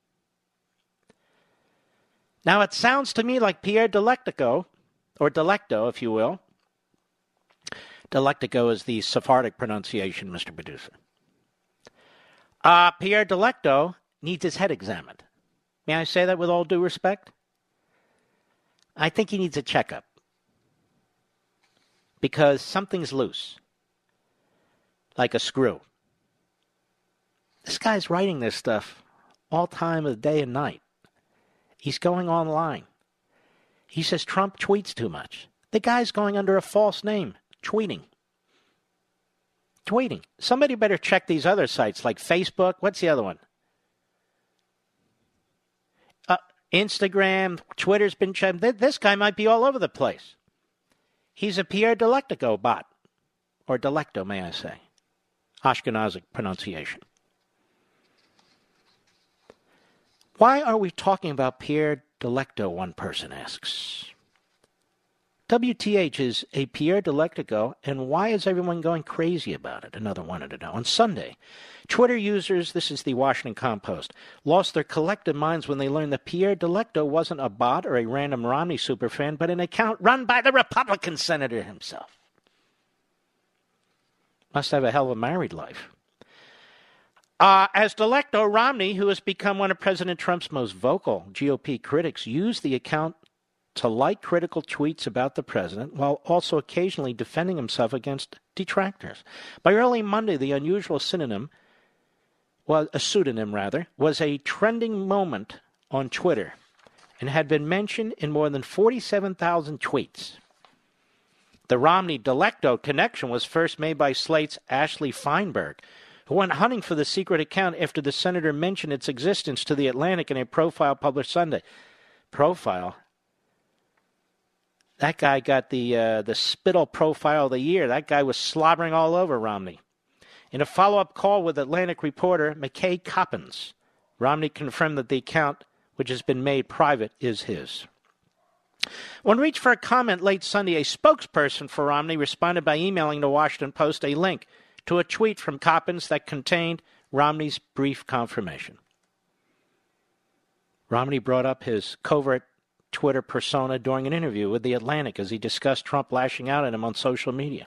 Now, it sounds to me like Pierre Delecto, or Delecto, if you will. Delectico is the Sephardic pronunciation, Mr. Producer. Pierre Delecto needs his head examined. May I say that with all due respect? I think he needs a checkup. Because something's loose. Like a screw. This guy's writing this stuff all time of the day and night. He's going online. He says Trump tweets too much. The guy's going under a false name, tweeting. Somebody better check these other sites like Facebook. What's the other one? Instagram, Twitter's been checked. This guy might be all over the place. He's a Pierre Delecto bot. Or Delecto, may I say. Ashkenazic pronunciation. Why are we talking about Pierre Delecto, one person asks. WTH is a Pierre Delecto, and why is everyone going crazy about it? Another wanted to know. On Sunday, Twitter users, this is the Washington Compost, lost their collective minds when they learned that Pierre Delecto wasn't a bot or a random Romney superfan, but an account run by the Republican senator himself. Must have a hell of a married life. As Delecto, Romney, who has become one of President Trump's most vocal GOP critics, used the account to like critical tweets about the president while also occasionally defending himself against detractors. By early Monday, the unusual pseudonym was a trending moment on Twitter and had been mentioned in more than 47,000 tweets. The Romney-Delecto connection was first made by Slate's Ashley Feinberg, who went hunting for the secret account after the senator mentioned its existence to The Atlantic in a profile published Sunday. Profile? That guy got the Spittle Profile of the Year. That guy was slobbering all over Romney. In a follow-up call with Atlantic reporter McKay Coppins, Romney confirmed that the account, which has been made private, is his. When reached for a comment late Sunday, a spokesperson for Romney responded by emailing the Washington Post a link to a tweet from Coppins that contained Romney's brief confirmation. Romney brought up his covert Twitter persona during an interview with The Atlantic as he discussed Trump lashing out at him on social media.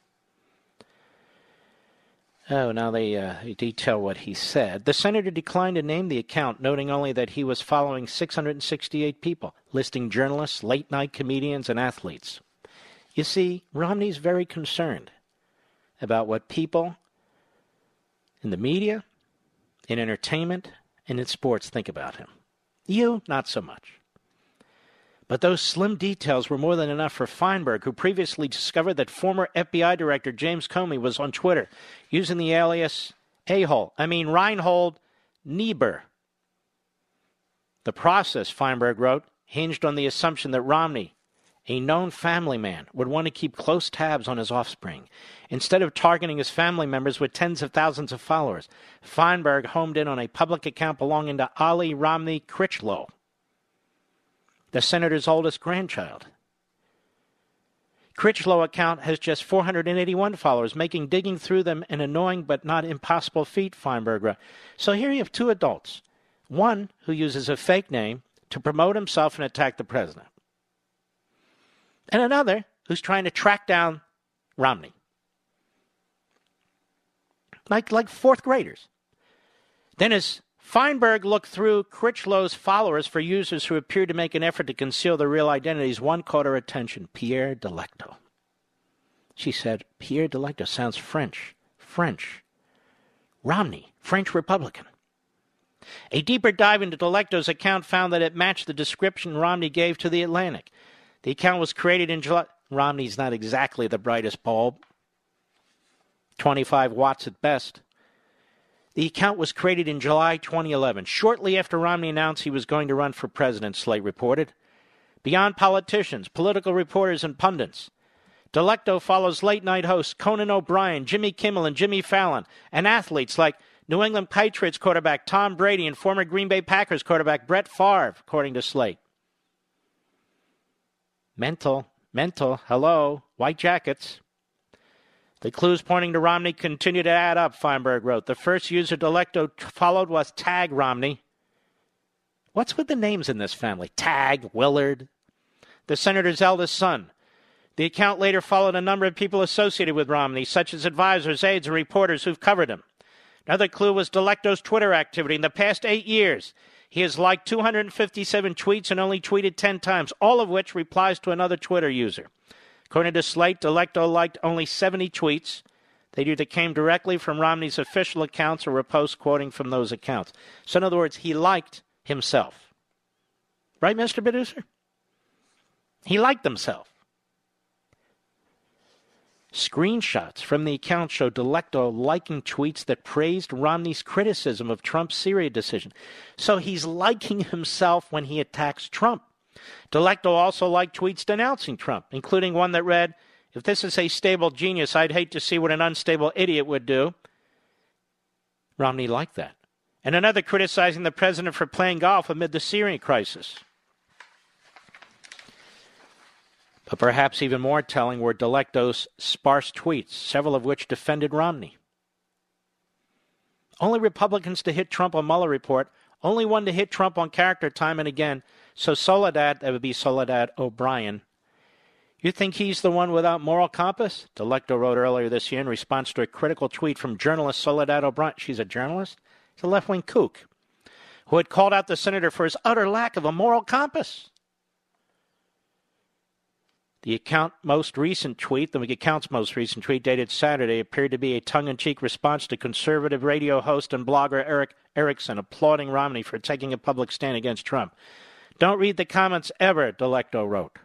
Oh, now they detail what he said. The senator declined to name the account, noting only that he was following 668 people, listing journalists, late-night comedians, and athletes. You see, Romney's very concerned about what people in the media, in entertainment, and in sports think about him. You, not so much. But those slim details were more than enough for Feinberg, who previously discovered that former FBI Director James Comey was on Twitter using the alias Reinhold Niebuhr. The process, Feinberg wrote, hinged on the assumption that Romney, a known family man, would want to keep close tabs on his offspring. Instead of targeting his family members with tens of thousands of followers, Feinberg homed in on a public account belonging to Ali Romney Critchlow, the senator's oldest grandchild. Critchlow account has just 481 followers, making digging through them an annoying but not impossible feat, Feinberg wrote. So here you have two adults, one who uses a fake name to promote himself and attack the president, and another who's trying to track down Romney. Like fourth graders. Then as Feinberg looked through Critchlow's followers for users who appeared to make an effort to conceal their real identities, one caught her attention, Pierre Delecto. She said, Pierre Delecto sounds French. Romney, French Republican. A deeper dive into Delecto's account found that it matched the description Romney gave to The Atlantic. The account was created in July. Romney's not exactly the brightest bulb. 25 watts at best. The account was created in July 2011, shortly after Romney announced he was going to run for president, Slate reported. Beyond politicians, political reporters, and pundits, Delecto follows late-night hosts Conan O'Brien, Jimmy Kimmel, and Jimmy Fallon, and athletes like New England Patriots quarterback Tom Brady and former Green Bay Packers quarterback Brett Favre, according to Slate. Mental, hello, white jackets. The clues pointing to Romney continue to add up, Feinberg wrote. The first user Delecto followed was Tag Romney. What's with the names in this family? Tag, Willard, the senator's eldest son. The account later followed a number of people associated with Romney, such as advisors, aides, and reporters who've covered him. Another clue was Delecto's Twitter activity. In the past 8 years, he has liked 257 tweets and only tweeted 10 times, all of which replies to another Twitter user. According to Slate, Delecto liked only 70 tweets. They either came directly from Romney's official accounts or were posts quoting from those accounts. So in other words, he liked himself. Right, Mr. Producer? He liked himself. Screenshots from the account show Delecto liking tweets that praised Romney's criticism of Trump's Syria decision. So he's liking himself when he attacks Trump. Delecto also liked tweets denouncing Trump, including one that read, "If this is a stable genius, I'd hate to see what an unstable idiot would do." Romney liked that. And another criticizing the president for playing golf amid the Syrian crisis. But perhaps even more telling were Delecto's sparse tweets, several of which defended Romney. Only Republicans to hit Trump on Mueller report, only one to hit Trump on character time and again. So Soledad, that would be Soledad O'Brien. You think he's the one without moral compass? Delecto wrote earlier this year in response to a critical tweet from journalist Soledad O'Brien. She's a journalist? She's a left-wing kook who had called out the senator for his utter lack of a moral compass. The account's most recent tweet dated Saturday appeared to be a tongue-in-cheek response to conservative radio host and blogger Eric Erickson applauding Romney for taking a public stand against Trump. Don't read the comments ever, Delecto wrote.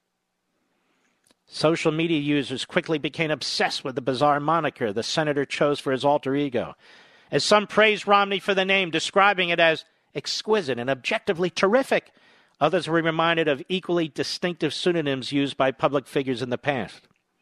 Social media users quickly became obsessed with the bizarre moniker the senator chose for his alter ego, as some praised Romney for the name, describing it as exquisite and objectively terrific. Others were reminded of equally distinctive pseudonyms used by public figures in the past.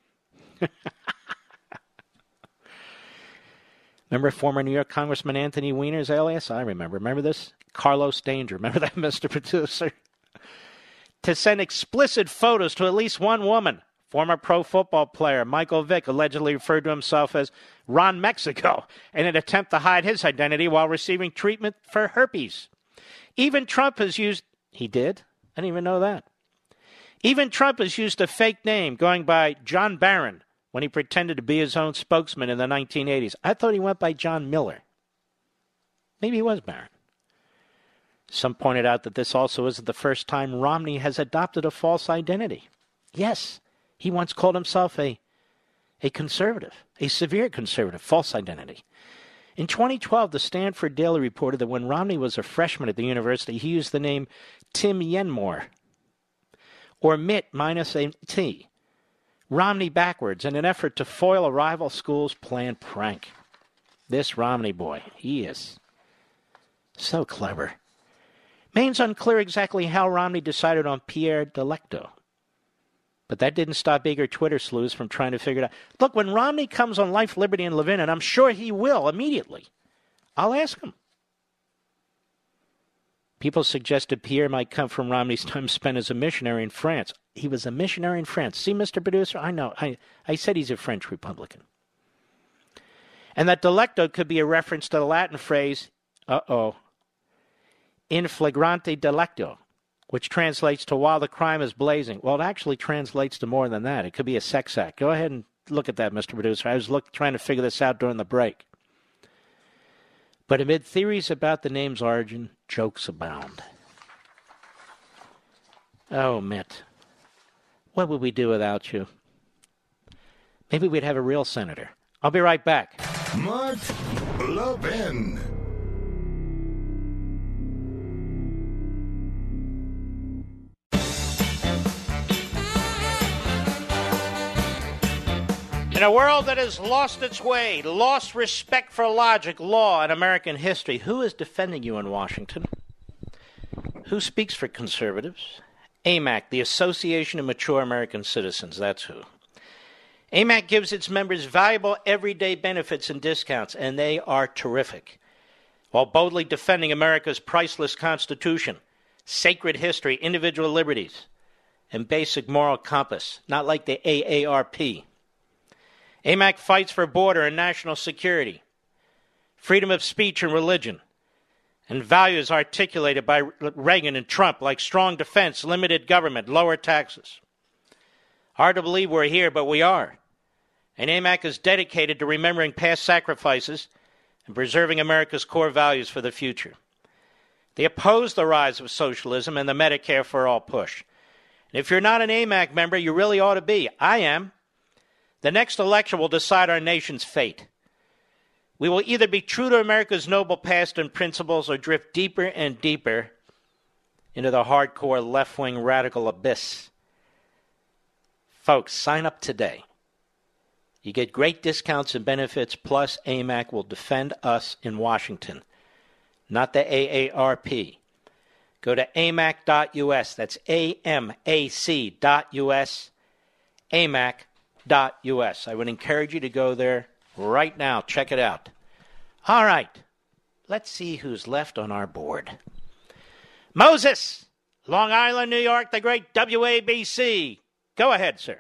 Remember former New York Congressman Anthony Weiner's alias? I remember. Remember this? Carlos Danger. Remember that, Mr. Producer? To send explicit photos to at least one woman. Former pro football player Michael Vick allegedly referred to himself as Ron Mexico in an attempt to hide his identity while receiving treatment for herpes. Even Trump has used... He did? I didn't even know that. Even Trump has used a fake name going by John Barron when he pretended to be his own spokesman in the 1980s. I thought he went by John Miller. Maybe he was Barron. Some pointed out that this also isn't the first time Romney has adopted a false identity. Yes, he once called himself a conservative, a severe conservative, false identity. In 2012, the Stanford Daily reported that when Romney was a freshman at the university, he used the name Tim Yenmore, or Mitt minus a T, Romney backwards, in an effort to foil a rival school's planned prank. This Romney boy, he is so clever. Remains unclear exactly how Romney decided on Pierre Delecto. But that didn't stop eager Twitter sleuths from trying to figure it out. Look, when Romney comes on Life, Liberty, and Levin, and I'm sure he will immediately, I'll ask him. People suggested Pierre might come from Romney's time spent as a missionary in France. He was a missionary in France. See, Mr. Producer, I know. I said he's a French Republican. And that Delecto could be a reference to the Latin phrase, in flagrante delicto, which translates to while the crime is blazing. Well, it actually translates to more than that. It could be a sex act. Go ahead and look at that, Mr. Producer. I was trying to figure this out during the break. But amid theories about the name's origin, jokes abound. Oh, Mitt, what would we do without you? Maybe we'd have a real senator. I'll be right back. Mark Levin. In a world that has lost its way, lost respect for logic, law, and American history, who is defending you in Washington? Who speaks for conservatives? AMAC, the Association of Mature American Citizens, that's who. AMAC gives its members valuable everyday benefits and discounts, and they are terrific, while boldly defending America's priceless Constitution, sacred history, individual liberties, and basic moral compass, not like the AARP. AMAC fights for border and national security, freedom of speech and religion, and values articulated by Reagan and Trump like strong defense, limited government, lower taxes. Hard to believe we're here, but we are. And AMAC is dedicated to remembering past sacrifices and preserving America's core values for the future. They oppose the rise of socialism and the Medicare for All push. And if you're not an AMAC member, you really ought to be. I am. The next election will decide our nation's fate. We will either be true to America's noble past and principles or drift deeper and deeper into the hardcore left-wing radical abyss. Folks, sign up today. You get great discounts and benefits, plus AMAC will defend us in Washington, not the AARP. Go to amac.us. That's AMAC.us. amac.us. I would encourage you to go there right now. Check it out. All right. Let's see who's left on our board. Moses, Long Island, New York, the great WABC. Go ahead, sir.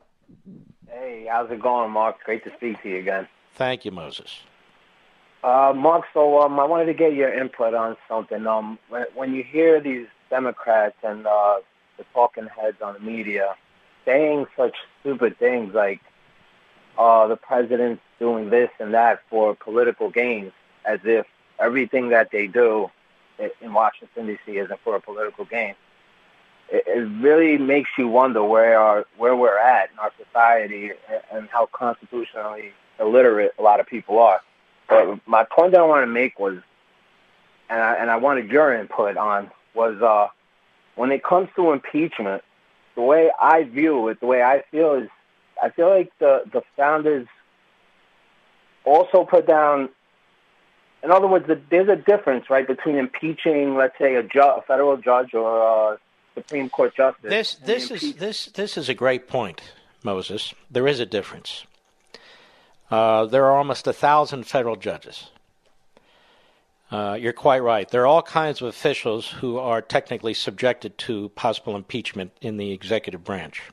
Hey, how's it going, Mark? Great to speak to you again. Thank you, Moses. Mark, so I wanted to get your input on something. When you hear these Democrats and the talking heads on the media saying such stupid things like the president's doing this and that for political gains, as if everything that they do in Washington, D.C. isn't for a political gain, it really makes you wonder where we're at in our society and how constitutionally illiterate a lot of people are. But my point that I want to make was, and I wanted your input on, was when it comes to impeachment, the way I view it, the way I feel is, I feel like the founders also put down, in other words, there's a difference, right, between impeaching, let's say, a federal judge or a Supreme Court justice. This is a great point, Moses. There is a difference. There are almost 1,000 federal judges. You're quite right. There are all kinds of officials who are technically subjected to possible impeachment in the executive branch.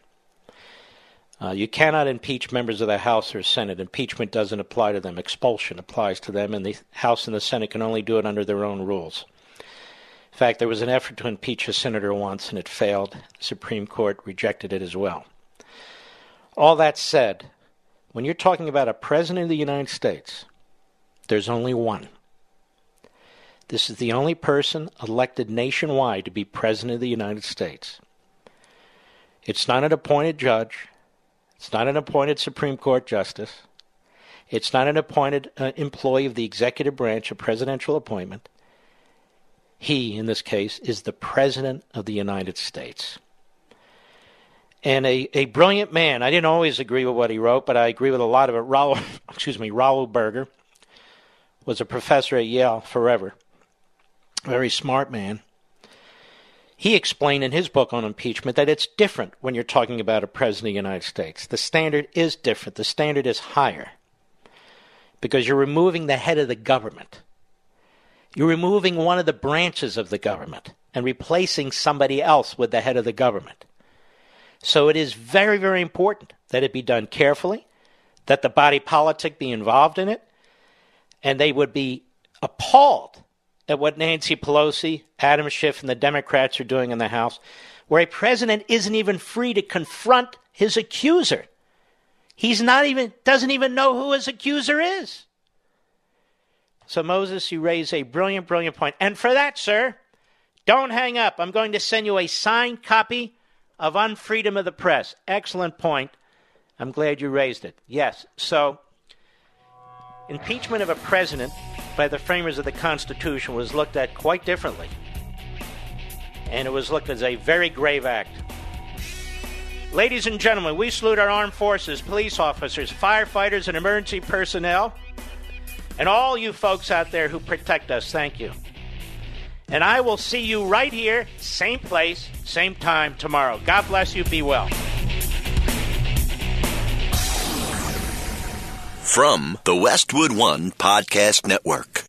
You cannot impeach members of the House or Senate. Impeachment doesn't apply to them. Expulsion applies to them, and the House and the Senate can only do it under their own rules. In fact, there was an effort to impeach a senator once, and it failed. The Supreme Court rejected it as well. All that said, when you're talking about a president of the United States, there's only one. This is the only person elected nationwide to be president of the United States. It's not an appointed judge. It's not an appointed Supreme Court justice. It's not an appointed employee of the executive branch, a presidential appointment. He, in this case, is the President of the United States. And a brilliant man. I didn't always agree with what he wrote, but I agree with a lot of it. Raul Berger was a professor at Yale forever. Very smart man. He explained in his book on impeachment that it's different when you're talking about a president of the United States. The standard is different. The standard is higher because you're removing the head of the government. You're removing one of the branches of the government and replacing somebody else with the head of the government. So it is very, very important that it be done carefully, that the body politic be involved in it, and they would be appalled at what Nancy Pelosi, Adam Schiff, and the Democrats are doing in the House, where a president isn't even free to confront his accuser. Doesn't even know who his accuser is. So, Moses, you raise a brilliant, brilliant point. And for that, sir, don't hang up. I'm going to send you a signed copy of Unfreedom of the Press. Excellent point. I'm glad you raised it. Yes, so impeachment of a president by the framers of the Constitution was looked at quite differently. And it was looked as a very grave act. Ladies and gentlemen, we salute our armed forces, police officers, firefighters, and emergency personnel, and all you folks out there who protect us. Thank you. And I will see you right here, same place, same time tomorrow. God bless you. Be well. From the Westwood One Podcast Network.